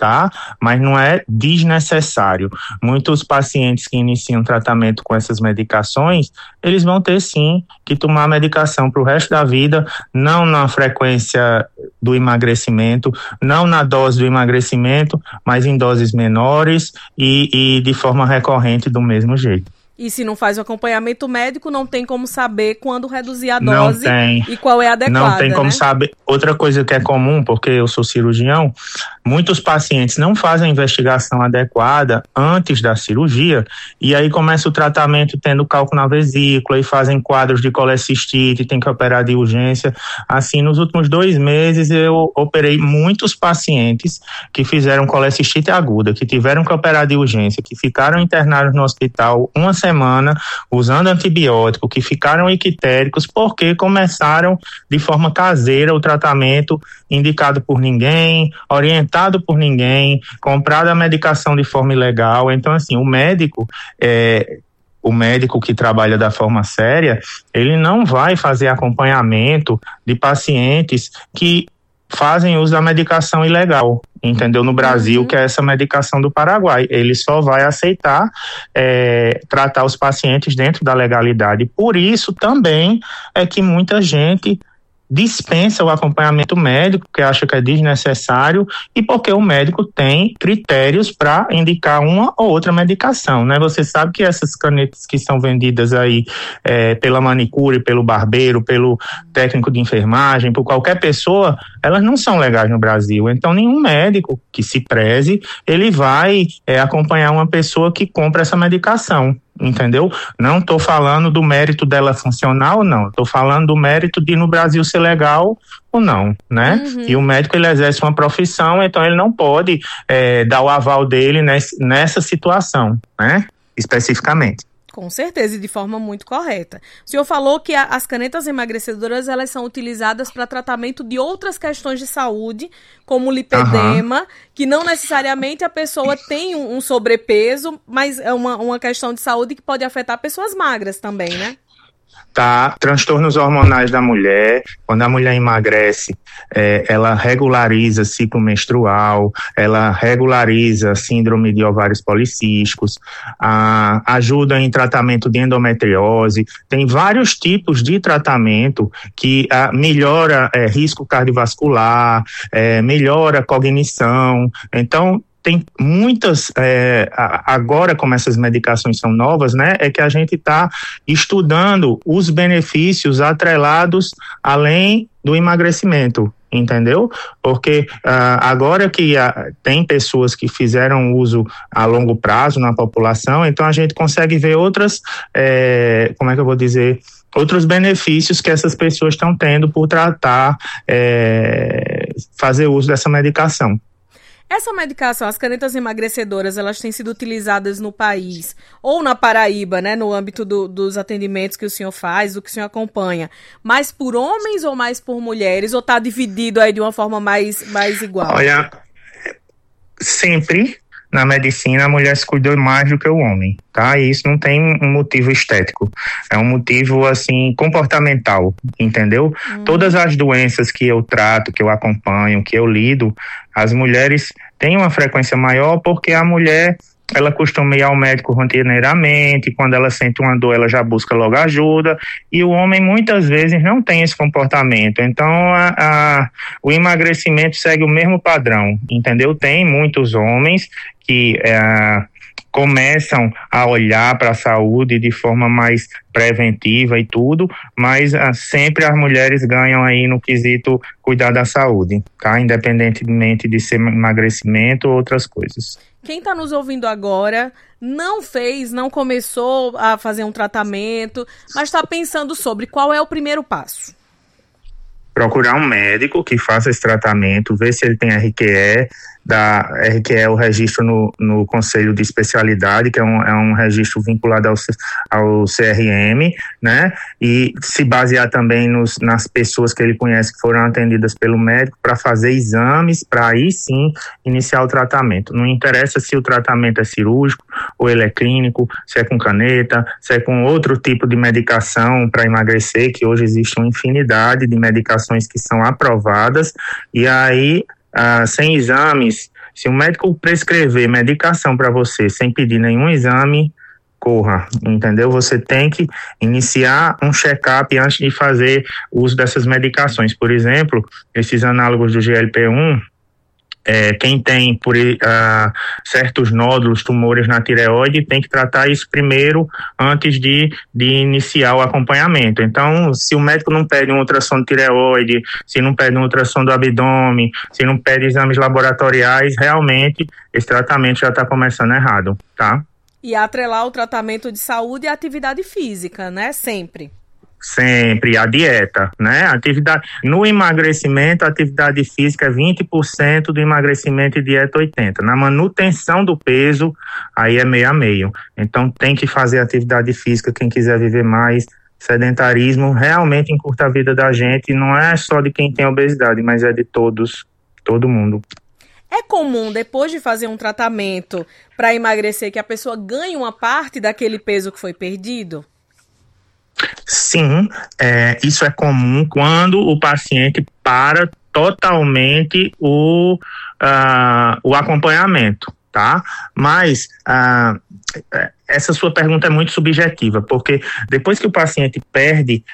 tá? Mas não é desnecessário. Muitos pacientes que iniciam tratamento com essas medicações, eles vão ter sim que tomar medicação para o resto da vida, não na frequência do emagrecimento, não na dose do emagrecimento, mas em doses menores e, e de forma recorrente do mesmo jeito. E se não faz o acompanhamento médico, não tem como saber quando reduzir a Não dose tem. e qual é a adequada, Não tem como né? saber. Outra coisa que é comum, porque eu sou cirurgião, muitos pacientes não fazem a investigação adequada antes da cirurgia e aí começa o tratamento tendo cálculo na vesícula e fazem quadros de colecistite, tem que operar de urgência. Assim, nos últimos dois meses eu operei muitos pacientes que fizeram colecistite aguda, que tiveram que operar de urgência, que ficaram internados no hospital uma semana usando antibiótico, que ficaram equitéricos porque começaram de forma caseira o tratamento indicado por ninguém, orientado por ninguém, comprado a medicação de forma ilegal. Então, assim, o médico é, o médico que trabalha da forma séria, ele não vai fazer acompanhamento de pacientes que fazem uso da medicação ilegal, entendeu? No Brasil, uhum. que é essa medicação do Paraguai. Ele só vai aceitar é, tratar os pacientes dentro da legalidade. Por isso, também, é que muita gente dispensa o acompanhamento médico, que acha que é desnecessário, e porque o médico tem critérios para indicar uma ou outra medicação, né? Você sabe que essas canetas que são vendidas aí é, pela manicure, pelo barbeiro, pelo técnico de enfermagem, por qualquer pessoa, elas não são legais no Brasil. Então, nenhum médico que se preze, ele vai é, acompanhar uma pessoa que compra essa medicação. Entendeu? Não estou falando do mérito dela funcionar ou não, estou falando do mérito de no Brasil ser legal ou não, né? Uhum. E o médico, ele exerce uma profissão, então ele não pode é, dar o aval dele nesse, nessa situação, né? Especificamente. Com certeza, e de forma muito correta. O senhor falou que a, as canetas emagrecedoras, elas são utilizadas para tratamento de outras questões de saúde, como o lipedema, uhum. que não necessariamente a pessoa tem um, um sobrepeso, mas é uma, uma questão de saúde que pode afetar pessoas magras também, né? Tá, transtornos hormonais da mulher, quando a mulher emagrece, é, ela regulariza ciclo menstrual, ela regulariza síndrome de ovários policísticos, a, ajuda em tratamento de endometriose, tem vários tipos de tratamento que a, melhora é, risco cardiovascular, é, melhora a cognição, então tem muitas, é, agora como essas medicações são novas, né, é que a gente está estudando os benefícios atrelados além do emagrecimento, entendeu? Porque uh, agora que uh, tem pessoas que fizeram uso a longo prazo na população, então a gente consegue ver outras, é, como é que eu vou dizer, outros benefícios que essas pessoas estão tendo por tratar, é, fazer uso dessa medicação. Essa medicação, as canetas emagrecedoras, elas têm sido utilizadas no país, ou na Paraíba, né, no âmbito do, dos atendimentos que o senhor faz, do que o senhor acompanha, mais por homens ou mais por mulheres, ou está dividido aí de uma forma mais, mais igual? Olha, sempre na medicina a mulher se cuida mais do que o homem, tá? E isso não tem um motivo estético, é um motivo, assim, comportamental, entendeu? Hum. Todas as doenças que eu trato, que eu acompanho, que eu lido, as mulheres têm uma frequência maior porque a mulher, ela costuma ir ao médico rotineiramente, quando ela sente uma dor, ela já busca logo ajuda, e o homem muitas vezes não tem esse comportamento, então a, a, o emagrecimento segue o mesmo padrão, entendeu? Tem muitos homens que é, começam a olhar para a saúde de forma mais preventiva e tudo, mas ah, sempre as mulheres ganham aí no quesito cuidar da saúde, tá? Independentemente de ser emagrecimento ou outras coisas. Quem está nos ouvindo agora não fez, não começou a fazer um tratamento, mas está pensando sobre qual é o primeiro passo. Procurar um médico que faça esse tratamento, ver se ele tem R Q E, da R Q E é o registro no, no Conselho de Especialidade, que é um, é um registro vinculado ao, ao C R M, né? E se basear também nos, nas pessoas que ele conhece que foram atendidas pelo médico para fazer exames, para aí sim iniciar o tratamento. Não interessa se o tratamento é cirúrgico ou ele é clínico, se é com caneta, se é com outro tipo de medicação para emagrecer, que hoje existe uma infinidade de medicações que são aprovadas, e aí Ah, sem exames Se o médico prescrever medicação para você sem pedir nenhum exame, corra, entendeu? Você tem que iniciar um check-up antes de fazer uso dessas medicações. Por exemplo, esses análogos do G L P um, É, quem tem por, uh, certos nódulos, tumores na tireoide, tem que tratar isso primeiro antes de, de iniciar o acompanhamento. Então, se o médico não pede um ultrassom de tireoide, se não pede um ultrassom do abdômen, se não pede exames laboratoriais, realmente esse tratamento já está começando errado, tá? E atrelar o tratamento de saúde e a atividade física, né? Sempre. Sempre, a dieta, né? Atividade, no emagrecimento, a atividade física é vinte por cento do emagrecimento e dieta oitenta por cento. Na manutenção do peso, aí é meio a meio. Então tem que fazer atividade física, quem quiser viver mais. Sedentarismo realmente encurta a vida da gente, não é só de quem tem obesidade, mas é de todos, todo mundo. É comum, depois de fazer um tratamento para emagrecer, que a pessoa ganhe uma parte daquele peso que foi perdido? Sim, é, isso é comum quando o paciente para totalmente o, uh, o acompanhamento, tá? Mas uh, essa sua pergunta é muito subjetiva, porque depois que o paciente perde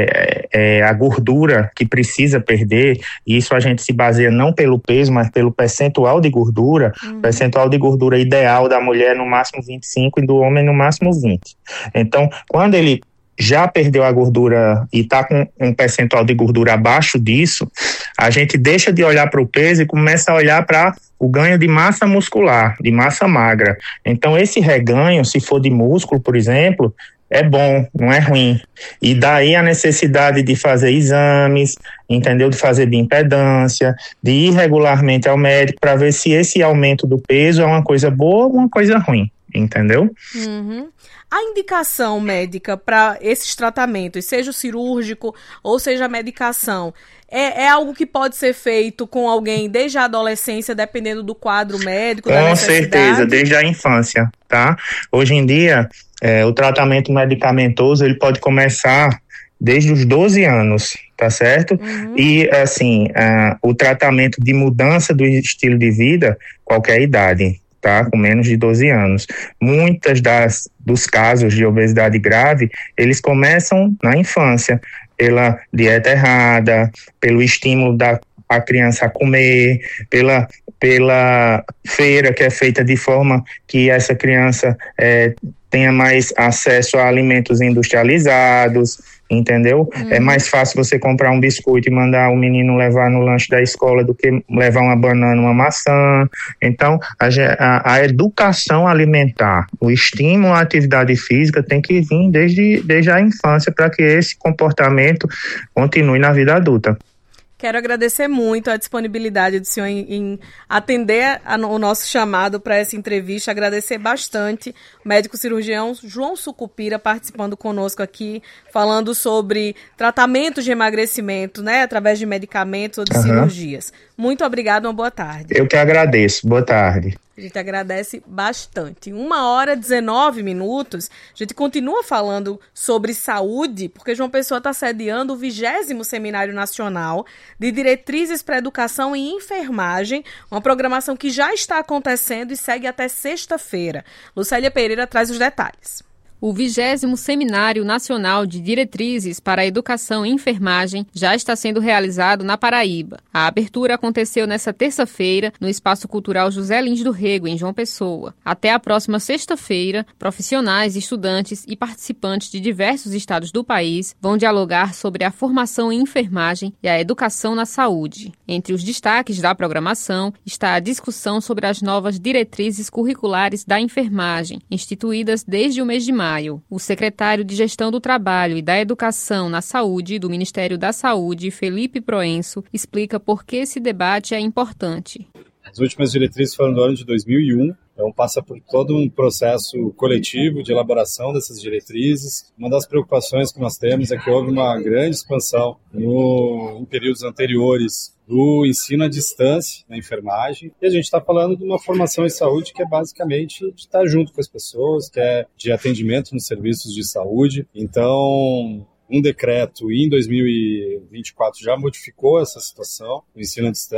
é, é, a gordura que precisa perder, e isso a gente se baseia não pelo peso, mas pelo percentual de gordura, uhum. percentual de gordura ideal da mulher no máximo vinte e cinco e do homem no máximo vinte. Então, quando ele já perdeu a gordura e está com um percentual de gordura abaixo disso, a gente deixa de olhar para o peso e começa a olhar para o ganho de massa muscular, de massa magra. Então, esse reganho, se for de músculo, por exemplo, é bom, não é ruim. E daí a necessidade de fazer exames, entendeu? De fazer bioimpedância, de ir regularmente ao médico para ver se esse aumento do peso é uma coisa boa ou uma coisa ruim, entendeu? Uhum. A indicação médica para esses tratamentos, seja o cirúrgico ou seja a medicação, é, é algo que pode ser feito com alguém desde a adolescência, dependendo do quadro médico, da necessidade? Com certeza, desde a infância, tá? Hoje em dia, é, o tratamento medicamentoso, ele pode começar desde os doze anos, tá certo? Uhum. E, assim, uh, o tratamento de mudança do estilo de vida, qualquer idade, tá? Com menos de doze anos. Muitas das dos casos de obesidade grave, eles começam na infância, pela dieta errada, pelo estímulo da a criança a comer, pela, pela feira que é feita de forma que essa criança é, tenha mais acesso a alimentos industrializados, entendeu? Uhum. É mais fácil você comprar um biscoito e mandar o menino levar no lanche da escola do que levar uma banana, uma maçã. Então, a, a, a educação alimentar, o estímulo à atividade física tem que vir desde, desde a infância para que esse comportamento continue na vida adulta. Quero agradecer muito a disponibilidade do senhor em, em atender a, o nosso chamado para essa entrevista. Agradecer bastante o médico cirurgião João Sucupira participando conosco aqui, falando sobre tratamentos de emagrecimento, né, através de medicamentos ou de uhum. cirurgias. Muito obrigado, uma boa tarde. Eu que agradeço. Boa tarde. A gente agradece bastante. Uma hora e dezenove minutos, a gente continua falando sobre saúde, porque João Pessoa está sediando o vigésimo Seminário Nacional de Diretrizes para Educação e Enfermagem, uma programação que já está acontecendo e segue até sexta-feira. Lucélia Pereira traz os detalhes. O vigésimo Seminário Nacional de Diretrizes para a Educação e Enfermagem já está sendo realizado na Paraíba. A abertura aconteceu nesta terça-feira no Espaço Cultural José Lins do Rego, em João Pessoa. Até a próxima sexta-feira, profissionais, estudantes e participantes de diversos estados do país vão dialogar sobre a formação em enfermagem e a educação na saúde. Entre os destaques da programação está a discussão sobre as novas diretrizes curriculares da enfermagem, instituídas desde o mês de maio. O secretário de Gestão do Trabalho e da Educação na Saúde do Ministério da Saúde, Felipe Proenço, explica por que esse debate é importante. As últimas diretrizes foram do ano de dois mil e um, então passa por todo um processo coletivo de elaboração dessas diretrizes. Uma das preocupações que nós temos é que houve uma grande expansão no, em períodos anteriores do ensino à distância na enfermagem, e a gente está falando de uma formação em saúde que é basicamente de estar junto com as pessoas, que é de atendimento nos serviços de saúde. Então, um decreto em dois mil e vinte e quatro já modificou essa situação, o ensino à distância,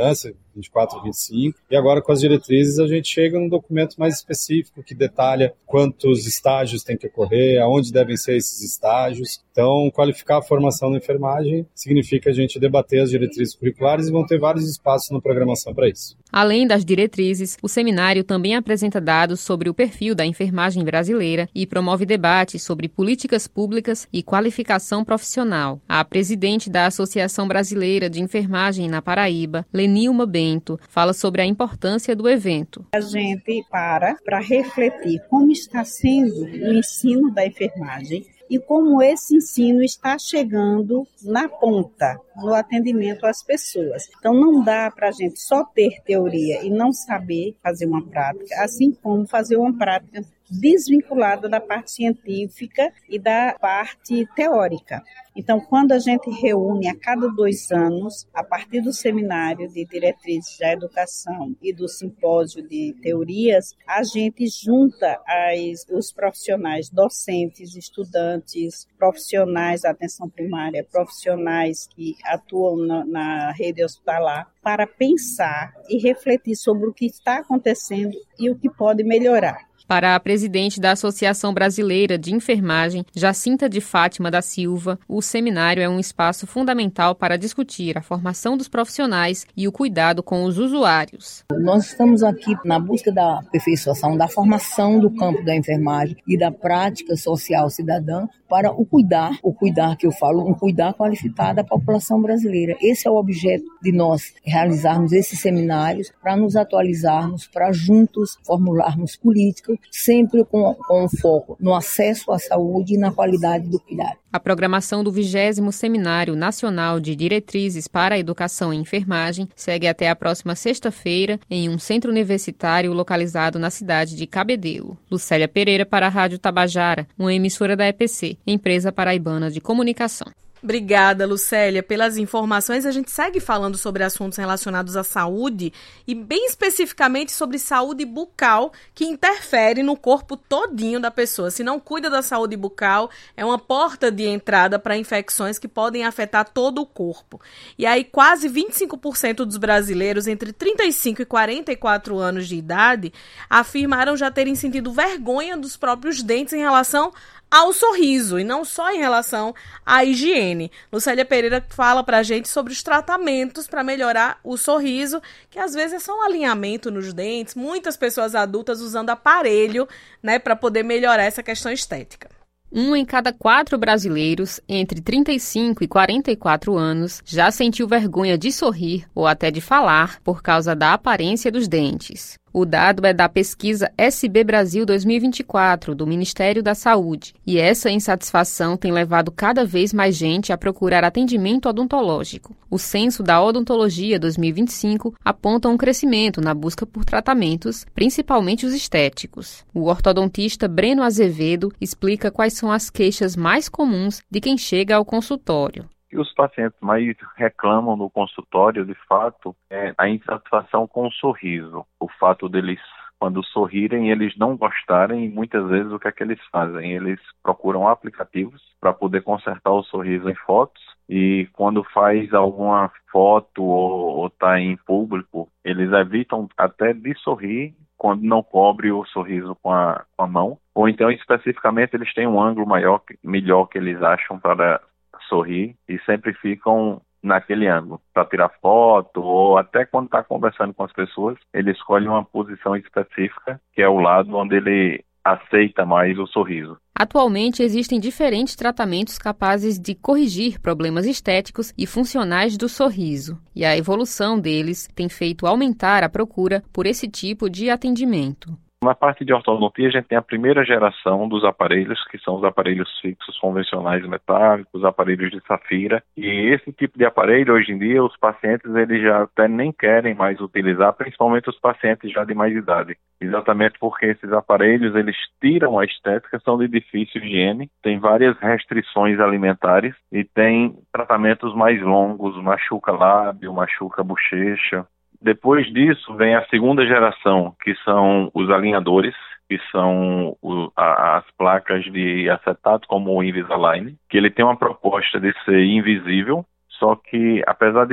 vinte e quatro e vinte e cinco. E agora com as diretrizes a gente chega num documento mais específico que detalha quantos estágios tem que ocorrer, aonde devem ser esses estágios. Então, qualificar a formação na enfermagem significa a gente debater as diretrizes curriculares e vão ter vários espaços na programação para isso. Além das diretrizes, o seminário também apresenta dados sobre o perfil da enfermagem brasileira e promove debates sobre políticas públicas e qualificação profissional. A presidente da Associação Brasileira de Enfermagem na Paraíba, Lenilma Bento, fala sobre a importância do evento. A gente para para refletir como está sendo o ensino da enfermagem e como esse ensino está chegando na ponta, no atendimento às pessoas. Então, não dá para a gente só ter teoria e não saber fazer uma prática, assim como fazer uma prática desvinculada da parte científica e da parte teórica. Então, quando a gente reúne a cada dois anos, a partir do seminário de diretrizes da educação e do simpósio de teorias, a gente junta as, os profissionais docentes, estudantes, profissionais da atenção primária, profissionais que atuam na, na rede hospitalar, para pensar e refletir sobre o que está acontecendo e o que pode melhorar. Para a presidente da Associação Brasileira de Enfermagem, Jacinta de Fátima da Silva, o seminário é um espaço fundamental para discutir a formação dos profissionais e o cuidado com os usuários. Nós estamos aqui na busca da aperfeiçoação, da formação do campo da enfermagem e da prática social cidadã para o cuidar, o cuidar que eu falo, um cuidar qualificado da população brasileira. Esse é o objeto de nós realizarmos esses seminários, para nos atualizarmos, para juntos formularmos políticas, sempre com, com foco no acesso à saúde e na qualidade do cuidado. A programação do vigésimo Seminário Nacional de Diretrizes para a Educação e Enfermagem segue até a próxima sexta-feira em um centro universitário localizado na cidade de Cabedelo. Lucélia Pereira para a Rádio Tabajara, uma emissora da E P C, Empresa Paraibana de Comunicação. Obrigada, Lucélia, pelas informações. A gente segue falando sobre assuntos relacionados à saúde e bem especificamente sobre saúde bucal, que interfere no corpo todinho da pessoa. Se não cuida da saúde bucal, é uma porta de entrada para infecções que podem afetar todo o corpo. E aí quase vinte e cinco por cento dos brasileiros entre trinta e cinco e quarenta e quatro anos de idade afirmaram já terem sentido vergonha dos próprios dentes em relação ao sorriso, e não só em relação à higiene. Lucélia Pereira fala pra gente sobre os tratamentos para melhorar o sorriso, que às vezes é só um alinhamento nos dentes, muitas pessoas adultas usando aparelho, né, para poder melhorar essa questão estética. Um em cada quatro brasileiros entre trinta e cinco e quarenta e quatro anos já sentiu vergonha de sorrir ou até de falar por causa da aparência dos dentes. O dado é da pesquisa S B Brasil dois mil e vinte e quatro, do Ministério da Saúde, e essa insatisfação tem levado cada vez mais gente a procurar atendimento odontológico. O Censo da Odontologia dois mil e vinte e cinco aponta um crescimento na busca por tratamentos, principalmente os estéticos. O ortodontista Breno Azevedo explica quais são as queixas mais comuns de quem chega ao consultório. que os pacientes mais reclamam no consultório, de fato, é a insatisfação com o sorriso. O fato deles, quando sorrirem, eles não gostarem, e muitas vezes o que é que eles fazem? Eles procuram aplicativos para poder consertar o sorriso em fotos, e quando faz alguma foto ou está em público, eles evitam até de sorrir quando não cobre o sorriso com a, com a mão, ou então especificamente eles têm um ângulo maior, melhor que eles acham para sorrir e sempre ficam naquele ângulo para tirar foto, ou até quando está conversando com as pessoas, ele escolhe uma posição específica, que é o lado onde ele aceita mais o sorriso. Atualmente existem diferentes tratamentos capazes de corrigir problemas estéticos e funcionais do sorriso, e a evolução deles tem feito aumentar a procura por esse tipo de atendimento. Na parte de ortodontia, a gente tem a primeira geração dos aparelhos, que são os aparelhos fixos convencionais metálicos, aparelhos de safira. E esse tipo de aparelho, hoje em dia, os pacientes eles já até nem querem mais utilizar, principalmente os pacientes já de mais idade. Exatamente porque esses aparelhos, eles tiram a estética, são de difícil higiene, tem várias restrições alimentares e tem tratamentos mais longos, machuca lábio, machuca bochecha. Depois disso vem a segunda geração, que são os alinhadores, que são o, a, as placas de acetato, como o Invisalign, que ele tem uma proposta de ser invisível, só que apesar de ter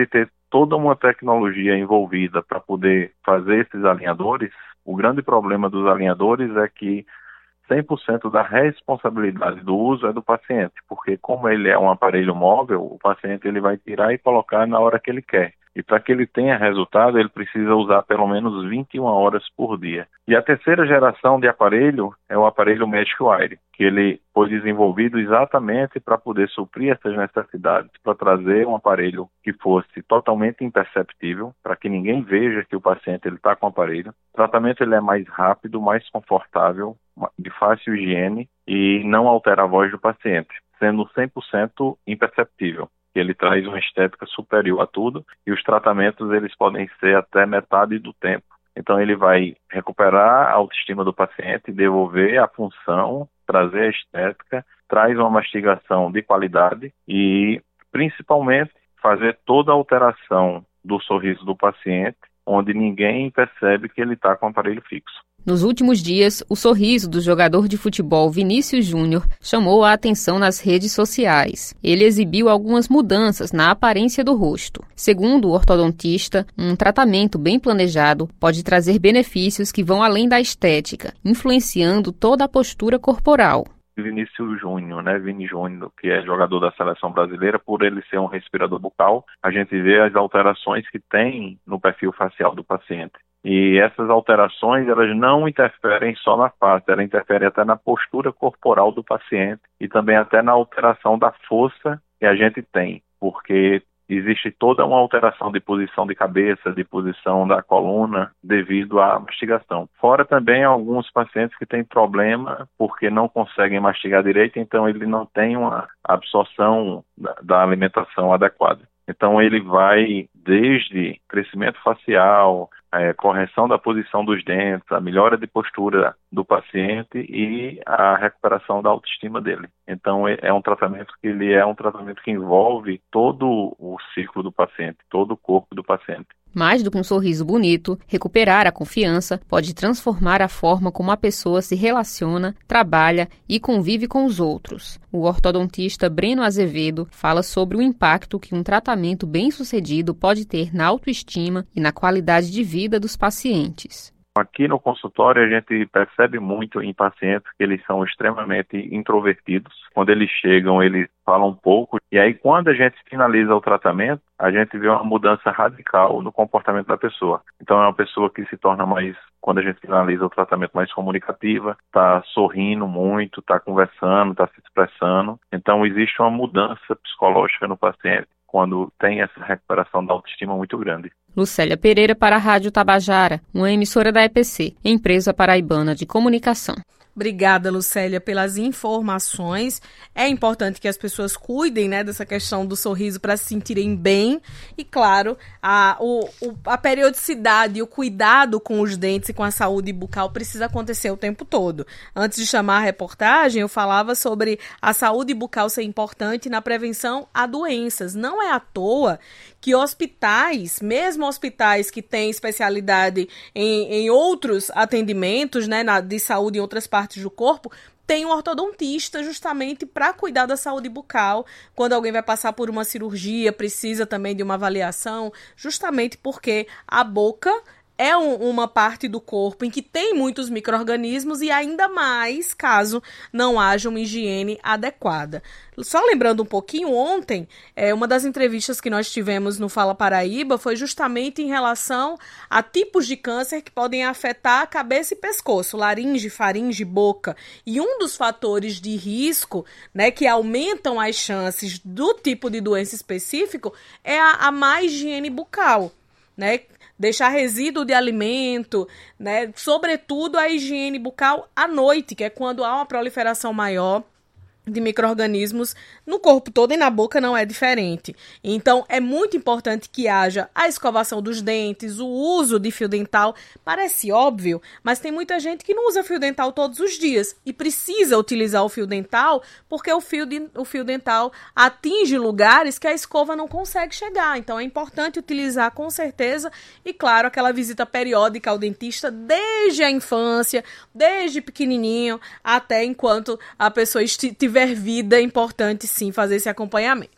toda uma tecnologia envolvida para poder fazer esses alinhadores. O grande problema dos alinhadores é que cem por cento da responsabilidade do uso é do paciente, porque como ele é um aparelho móvel, o paciente ele vai tirar e colocar na hora que ele quer. E para que ele tenha resultado, ele precisa usar pelo menos vinte e uma horas por dia. E a terceira geração de aparelho é o aparelho Magic Wire, que ele foi desenvolvido exatamente para poder suprir essas necessidades, para trazer um aparelho que fosse totalmente imperceptível, para que ninguém veja que o paciente está com o aparelho. O tratamento ele é mais rápido, mais confortável, de fácil higiene e não altera a voz do paciente, sendo cem por cento imperceptível. Ele traz uma estética superior a tudo e os tratamentos eles podem ser até metade do tempo. Então ele vai recuperar a autoestima do paciente, devolver a função, trazer a estética, traz uma mastigação de qualidade e principalmente fazer toda a alteração do sorriso do paciente, onde ninguém percebe que ele está com o aparelho fixo. Nos últimos dias, o sorriso do jogador de futebol Vinícius Júnior chamou a atenção nas redes sociais. Ele exibiu algumas mudanças na aparência do rosto. Segundo o ortodontista, um tratamento bem planejado pode trazer benefícios que vão além da estética, influenciando toda a postura corporal. Vinícius Júnior, né, Vini Júnior, que é jogador da seleção brasileira, por ele ser um respirador bucal, a gente vê as alterações que tem no perfil facial do paciente. E essas alterações, elas não interferem só na face, elas interferem até na postura corporal do paciente e também até na alteração da força que a gente tem, porque existe toda uma alteração de posição de cabeça, de posição da coluna, devido à mastigação. Fora também alguns pacientes que têm problema porque não conseguem mastigar direito, então ele não tem uma absorção da, da alimentação adequada. Então ele vai desde crescimento facial, é, correção da posição dos dentes, a melhora de postura do paciente e a recuperação da autoestima dele. Então é um tratamento que ele é um tratamento que envolve todo o ciclo do paciente, todo o corpo do paciente. Mais do que um sorriso bonito, recuperar a confiança pode transformar a forma como a pessoa se relaciona, trabalha e convive com os outros. O ortodontista Breno Azevedo fala sobre o impacto que um tratamento bem-sucedido pode ter na autoestima e na qualidade de vida dos pacientes. Aqui no consultório a gente percebe muito em pacientes que eles são extremamente introvertidos. Quando eles chegam, eles falam pouco. E aí quando a gente finaliza o tratamento, a gente vê uma mudança radical no comportamento da pessoa. Então é uma pessoa que se torna mais, quando a gente finaliza o tratamento, mais comunicativa, está sorrindo muito, está conversando, está se expressando. Então existe uma mudança psicológica no paciente quando tem essa recuperação da autoestima muito grande. Lucélia Pereira para a Rádio Tabajara, uma emissora da E P C, Empresa Paraibana de Comunicação. Obrigada, Lucélia, pelas informações. É importante que as pessoas cuidem, né, dessa questão do sorriso para se sentirem bem. E, claro, a, o, o, a periodicidade e o cuidado com os dentes e com a saúde bucal precisa acontecer o tempo todo. Antes de chamar a reportagem, eu falava sobre a saúde bucal ser importante na prevenção a doenças. Não é à toa que hospitais, mesmo hospitais que têm especialidade em, em outros atendimentos, né, na, de saúde em outras partes do corpo, tem um ortodontista justamente para cuidar da saúde bucal. Quando alguém vai passar por uma cirurgia, precisa também de uma avaliação, justamente porque a boca é um, uma parte do corpo em que tem muitos micro-organismos e ainda mais caso não haja uma higiene adequada. Só lembrando um pouquinho, ontem, é, uma das entrevistas que nós tivemos no Fala Paraíba foi justamente em relação a tipos de câncer que podem afetar a cabeça e pescoço, laringe, faringe, boca. E um dos fatores de risco, né, que aumentam as chances do tipo de doença específico é a, a má higiene bucal, né? Deixar resíduo de alimento, né? Sobretudo a higiene bucal à noite, que é quando há uma proliferação maior de micro-organismos no corpo todo e na boca não é diferente. Então, é muito importante que haja a escovação dos dentes, o uso de fio dental. Parece óbvio, mas tem muita gente que não usa fio dental todos os dias e precisa utilizar o fio dental porque o fio, de, o fio dental atinge lugares que a escova não consegue chegar. Então, é importante utilizar com certeza e, claro, aquela visita periódica ao dentista desde a infância, desde pequenininho até enquanto a pessoa tiver vida, é importante sim fazer esse acompanhamento.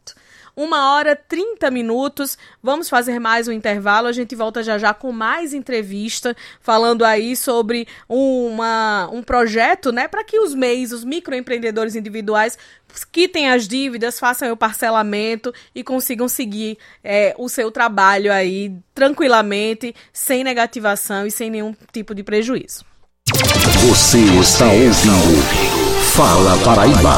uma hora e trinta minutos. Vamos fazer mais um intervalo. A gente volta já já com mais entrevista, falando aí sobre uma, um projeto, né, para que os M E Is, os microempreendedores individuais, quitem as dívidas, façam o parcelamento e consigam seguir é, o seu trabalho aí tranquilamente, sem negativação e sem nenhum tipo de prejuízo. Você está ouvindo Fala Paraíba.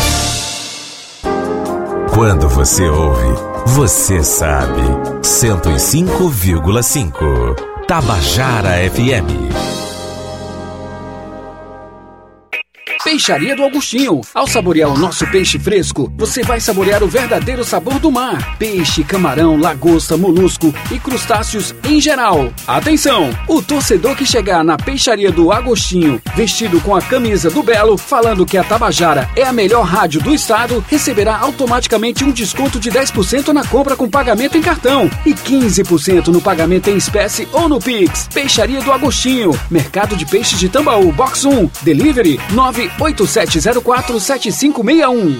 Quando você ouve, você sabe. cento e cinco vírgula cinco Tabajara F M. Peixaria do Augustinho. Ao saborear o nosso peixe fresco, você vai saborear o verdadeiro sabor do mar. Peixe, camarão, lagosta, molusco e crustáceos em geral. Atenção! O torcedor que chegar na Peixaria do Agostinho, vestido com a camisa do Belo, falando que a Tabajara é a melhor rádio do estado, receberá automaticamente um desconto de dez por cento na compra com pagamento em cartão e quinze por cento no pagamento em espécie ou no Pix. Peixaria do Agostinho. Mercado de Peixes de Tambaú, Box um. Delivery nove oito sete zero quatro sete cinco seis um.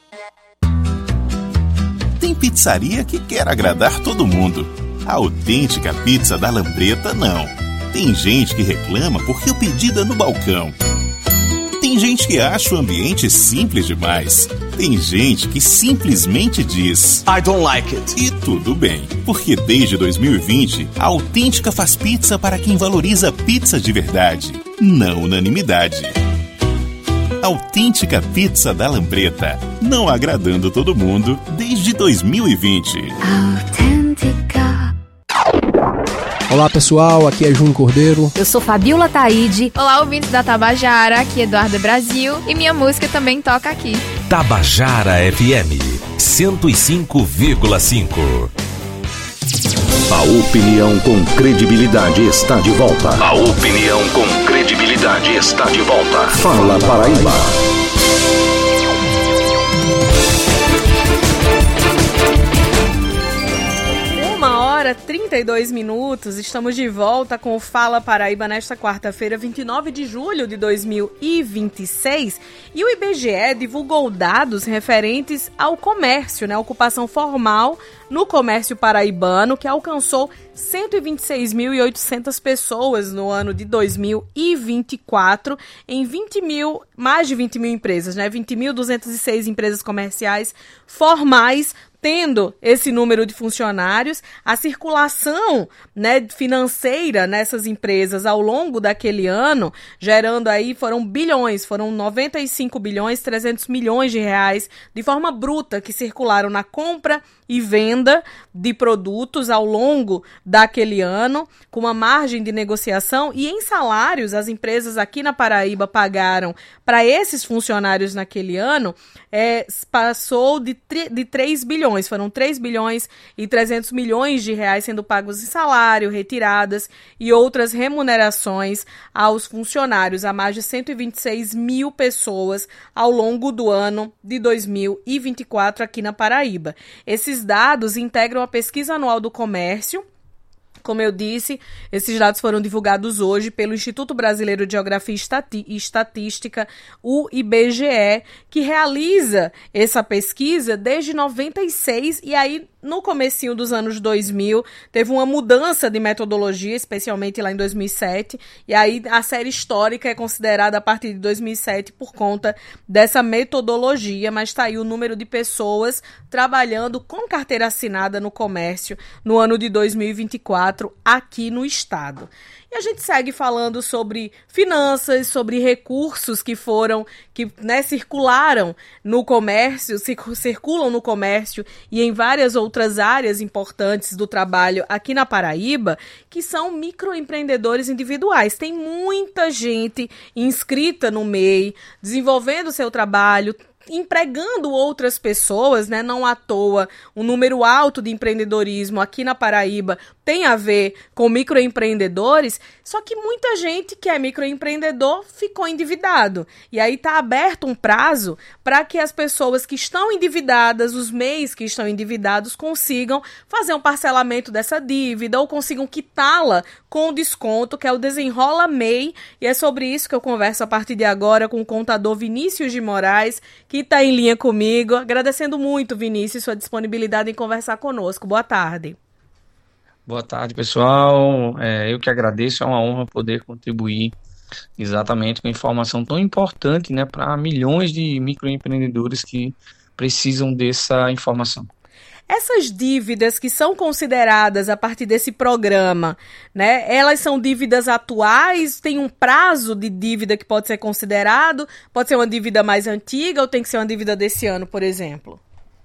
Tem pizzaria que quer agradar todo mundo. A autêntica pizza da Lambreta não. Tem gente que reclama porque o pedido é no balcão. Tem gente que acha o ambiente simples demais. Tem gente que simplesmente diz I don't like it. E tudo bem, porque desde dois mil e vinte, a Autêntica faz pizza para quem valoriza pizza de verdade, não unanimidade. Autêntica Pizza da Lambreta, não agradando todo mundo desde dois mil e vinte. Autêntica. Olá pessoal, aqui é Júnior Cordeiro. Eu sou Fabiola Taide. Olá ouvintes da Tabajara, aqui é Eduarda Brasil e minha música também toca aqui. Tabajara F M cento e cinco vírgula cinco. A opinião com credibilidade está de volta. A opinião com credibilidade está de volta. Fala Paraíba. Uma hora, trinta e dois minutos, estamos de volta com o Fala Paraíba nesta quarta-feira, vinte e nove de julho de dois mil e vinte e seis, e o I B G E divulgou dados referentes ao comércio, né, ocupação formal no comércio paraibano, que alcançou cento e vinte e seis mil e oitocentas pessoas no ano de dois mil e vinte e quatro, em vinte mil, mais de vinte mil empresas, né, vinte mil duzentas e seis empresas comerciais formais, tendo esse número de funcionários. A circulação, né, financeira nessas empresas ao longo daquele ano, gerando aí, foram bilhões, foram noventa e cinco bilhões, trezentos milhões de reais de forma bruta que circularam na compra e venda de produtos ao longo daquele ano, com uma margem de negociação. E em salários, as empresas aqui na Paraíba pagaram para esses funcionários naquele ano, é, passou de, de três bilhões, foram três bilhões e trezentos milhões de reais sendo pagos em salário, retiradas e outras remunerações aos funcionários, a mais de cento e vinte e seis mil pessoas ao longo do ano de dois mil e vinte e quatro aqui na Paraíba. Esses dados integram a pesquisa anual do comércio. Como eu disse, esses dados foram divulgados hoje pelo Instituto Brasileiro de Geografia e Estatística, o I B G E, que realiza essa pesquisa desde noventa e seis, e aí no comecinho dos anos dois mil teve uma mudança de metodologia, especialmente lá em dois mil e sete, e aí a série histórica é considerada a partir de dois mil e sete por conta dessa metodologia, mas está aí o número de pessoas trabalhando com carteira assinada no comércio no ano de dois mil e vinte e quatro aqui no estado. E a gente segue falando sobre finanças, sobre recursos que foram, que né, circularam no comércio, circulam no comércio e em várias outras áreas importantes do trabalho aqui na Paraíba, que são microempreendedores individuais. Tem muita gente inscrita no M E I, desenvolvendo seu trabalho, empregando outras pessoas, né? Não à toa, um número alto de empreendedorismo aqui na Paraíba tem a ver com microempreendedores, só que muita gente que é microempreendedor ficou endividado. E aí está aberto um prazo para que as pessoas que estão endividadas, os M E Is que estão endividados, consigam fazer um parcelamento dessa dívida ou consigam quitá-la com desconto, que é o Desenrola M E I, e é sobre isso que eu converso a partir de agora com o contador Vinícius de Moraes, que está em linha comigo. Agradecendo muito, Vinícius, sua disponibilidade em conversar conosco. Boa tarde. Boa tarde, pessoal. É, eu que agradeço, é uma honra poder contribuir exatamente com informação tão importante, né, para milhões de microempreendedores que precisam dessa informação. Essas dívidas que são consideradas a partir desse programa, né, elas são dívidas atuais? Tem um prazo de dívida que pode ser considerado? Pode ser uma dívida mais antiga ou tem que ser uma dívida desse ano, por exemplo?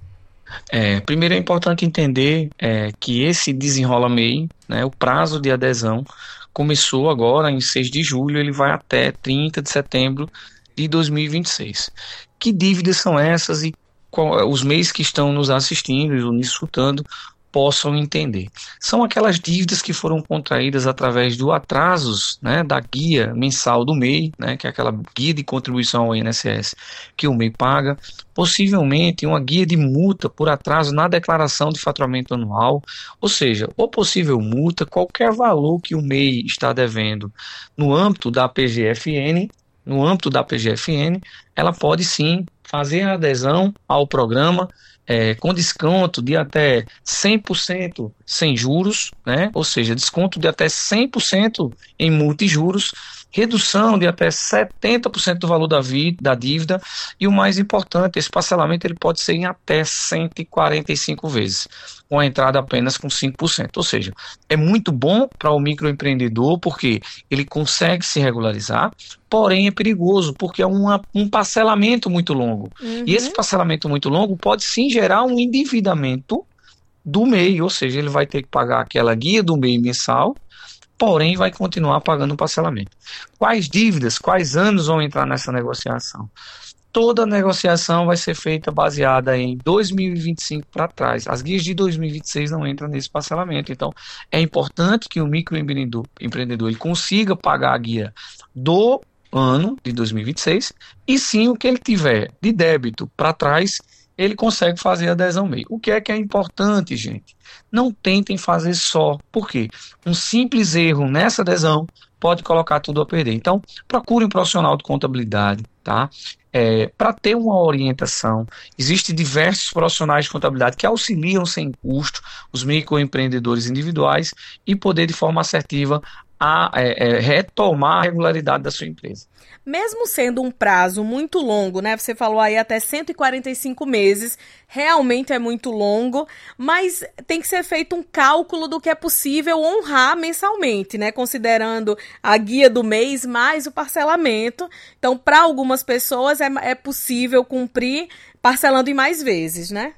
É, primeiro é importante entender é, que esse Desenrola M E I, né, o prazo de adesão, começou agora em seis de julho, ele vai até trinta de setembro de dois mil e vinte e seis. Que dívidas são essas e qual, os M E Is que estão nos assistindo e nos escutando possam entender? São aquelas dívidas que foram contraídas através do atrasos, né, da guia mensal do M E I, né, que é aquela guia de contribuição ao I N S S que o M E I paga, possivelmente uma guia de multa por atraso na declaração de faturamento anual, ou seja, ou possível multa, qualquer valor que o M E I está devendo no âmbito da P G F N, no âmbito da P G F N, ela pode sim fazer a adesão ao programa é, com desconto de até cem por cento sem juros, né? Ou seja, desconto de até cem por cento em multa e juros, redução de até setenta por cento do valor da, vi, da dívida e o mais importante, esse parcelamento ele pode ser em até cento e quarenta e cinco vezes, com a entrada apenas com cinco por cento. Ou seja, é muito bom para o microempreendedor porque ele consegue se regularizar, porém é perigoso porque é uma, um parcelamento muito longo. Uhum. E esse parcelamento muito longo pode sim gerar um endividamento do M E I, ou seja, ele vai ter que pagar aquela guia do M E I mensal, porém vai continuar pagando o parcelamento. Quais dívidas, quais anos vão entrar nessa negociação? Toda negociação vai ser feita baseada em dois mil e vinte e cinco para trás. As guias de dois mil e vinte e seis não entram nesse parcelamento. Então, é importante que o microempreendedor empreendedor, ele consiga pagar a guia do ano de dois mil e vinte e seis e sim o que ele tiver de débito para trás, ele consegue fazer a adesão M E I. O que é que é importante, gente? Não tentem fazer só. Por quê? Um simples erro nessa adesão pode colocar tudo a perder. Então, procure um profissional de contabilidade, tá? É, para ter uma orientação, existem diversos profissionais de contabilidade que auxiliam sem custo os microempreendedores individuais e poder de forma assertiva a é, é, retomar a regularidade da sua empresa. Mesmo sendo um prazo muito longo, né? Você falou aí até cento e quarenta e cinco meses, realmente é muito longo, mas tem que ser feito um cálculo do que é possível honrar mensalmente, né? Considerando a guia do mês mais o parcelamento. Então, para algumas pessoas é, é possível cumprir parcelando em mais vezes, né?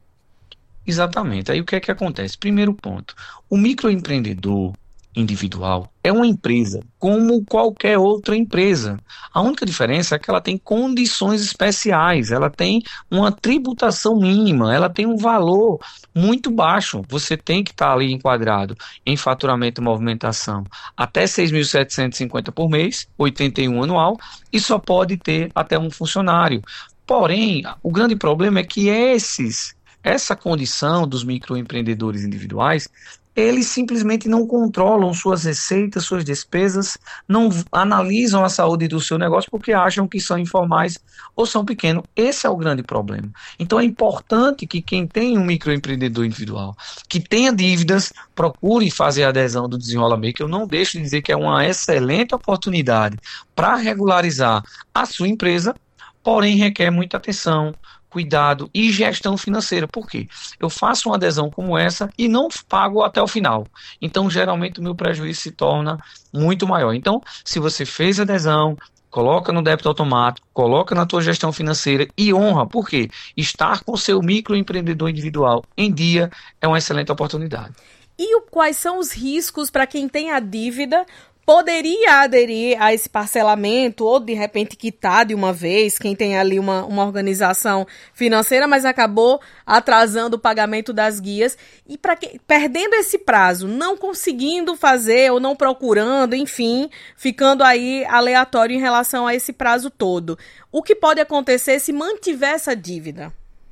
Exatamente. Aí o que é que acontece? Primeiro ponto, o microempreendedor individual é uma empresa como qualquer outra empresa. A única diferença é que ela tem condições especiais, ela tem uma tributação mínima, ela tem um valor muito baixo. Você tem que estar ali enquadrado em faturamento e movimentação até seis mil setecentos e cinquenta por mês, oitenta e um anual, e só pode ter até um funcionário. Porém, o grande problema é que esses, essa condição dos microempreendedores individuais, eles simplesmente não controlam suas receitas, suas despesas, não analisam a saúde do seu negócio porque acham que são informais ou são pequenos. Esse é o grande problema. Então é importante que quem tem um microempreendedor individual, que tenha dívidas, procure fazer a adesão do Desenrola M E I, que eu não deixo de dizer que é uma excelente oportunidade para regularizar a sua empresa, porém requer muita atenção, cuidado e gestão financeira. Por quê? Eu faço uma adesão como essa e não pago até o final. Então, geralmente, o meu prejuízo se torna muito maior. Então, se você fez a adesão, coloca no débito automático, coloca na tua gestão financeira e honra. Por quê? Estar com o seu microempreendedor individual em dia é uma excelente oportunidade. E o, quais são os riscos para quem tem a dívida? Poderia aderir a esse parcelamento ou, de repente, quitar de uma vez quem tem ali uma, uma organização financeira, mas acabou atrasando o pagamento das guias. E para que, perdendo esse prazo, não conseguindo fazer ou não procurando, enfim, ficando aí aleatório em relação a esse prazo todo. O que pode acontecer se mantiver essa dívida?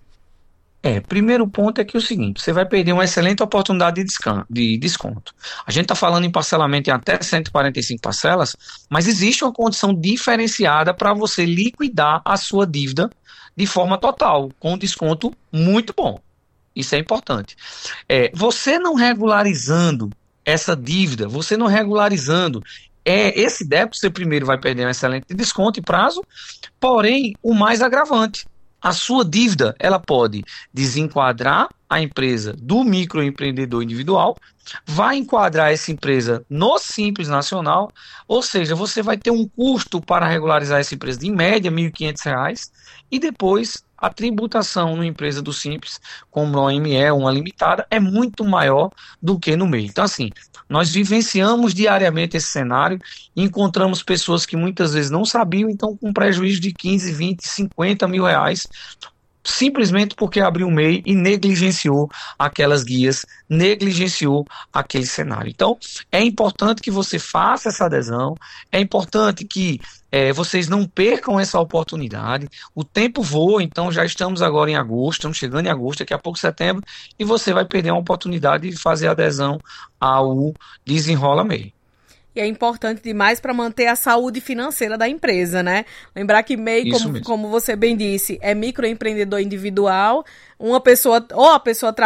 É, primeiro ponto é que é o seguinte, você vai perder uma excelente oportunidade de, descan- de desconto. A gente está falando em parcelamento em até cento e quarenta e cinco parcelas, mas existe uma condição diferenciada para você liquidar a sua dívida de forma total, com um desconto muito bom. Isso é importante. É, você não regularizando essa dívida, você não regularizando é, esse débito, você primeiro vai perder um excelente desconto e prazo, porém, o mais agravante, a sua dívida, ela pode desenquadrar a empresa do microempreendedor individual, vai enquadrar essa empresa no Simples Nacional, ou seja, você vai ter um custo para regularizar essa empresa de, em média, mil e quinhentos reais, e depois a tributação numa empresa do Simples, como uma M E, uma limitada, é muito maior do que no meio. Então, assim, nós vivenciamos diariamente esse cenário e encontramos pessoas que muitas vezes não sabiam, então com prejuízo de quinze, vinte, cinquenta mil reais, simplesmente porque abriu o M E I e negligenciou aquelas guias, negligenciou aquele cenário. Então, é importante que você faça essa adesão, é importante que é, vocês não percam essa oportunidade. O tempo voa, então já estamos agora em agosto, estamos chegando em agosto, daqui a pouco setembro, e você vai perder a oportunidade de fazer adesão ao Desenrola M E I. E é importante demais para manter a saúde financeira da empresa, né? Lembrar que M E I, como, como você bem disse, é microempreendedor individual, uma pessoa, ou a pessoa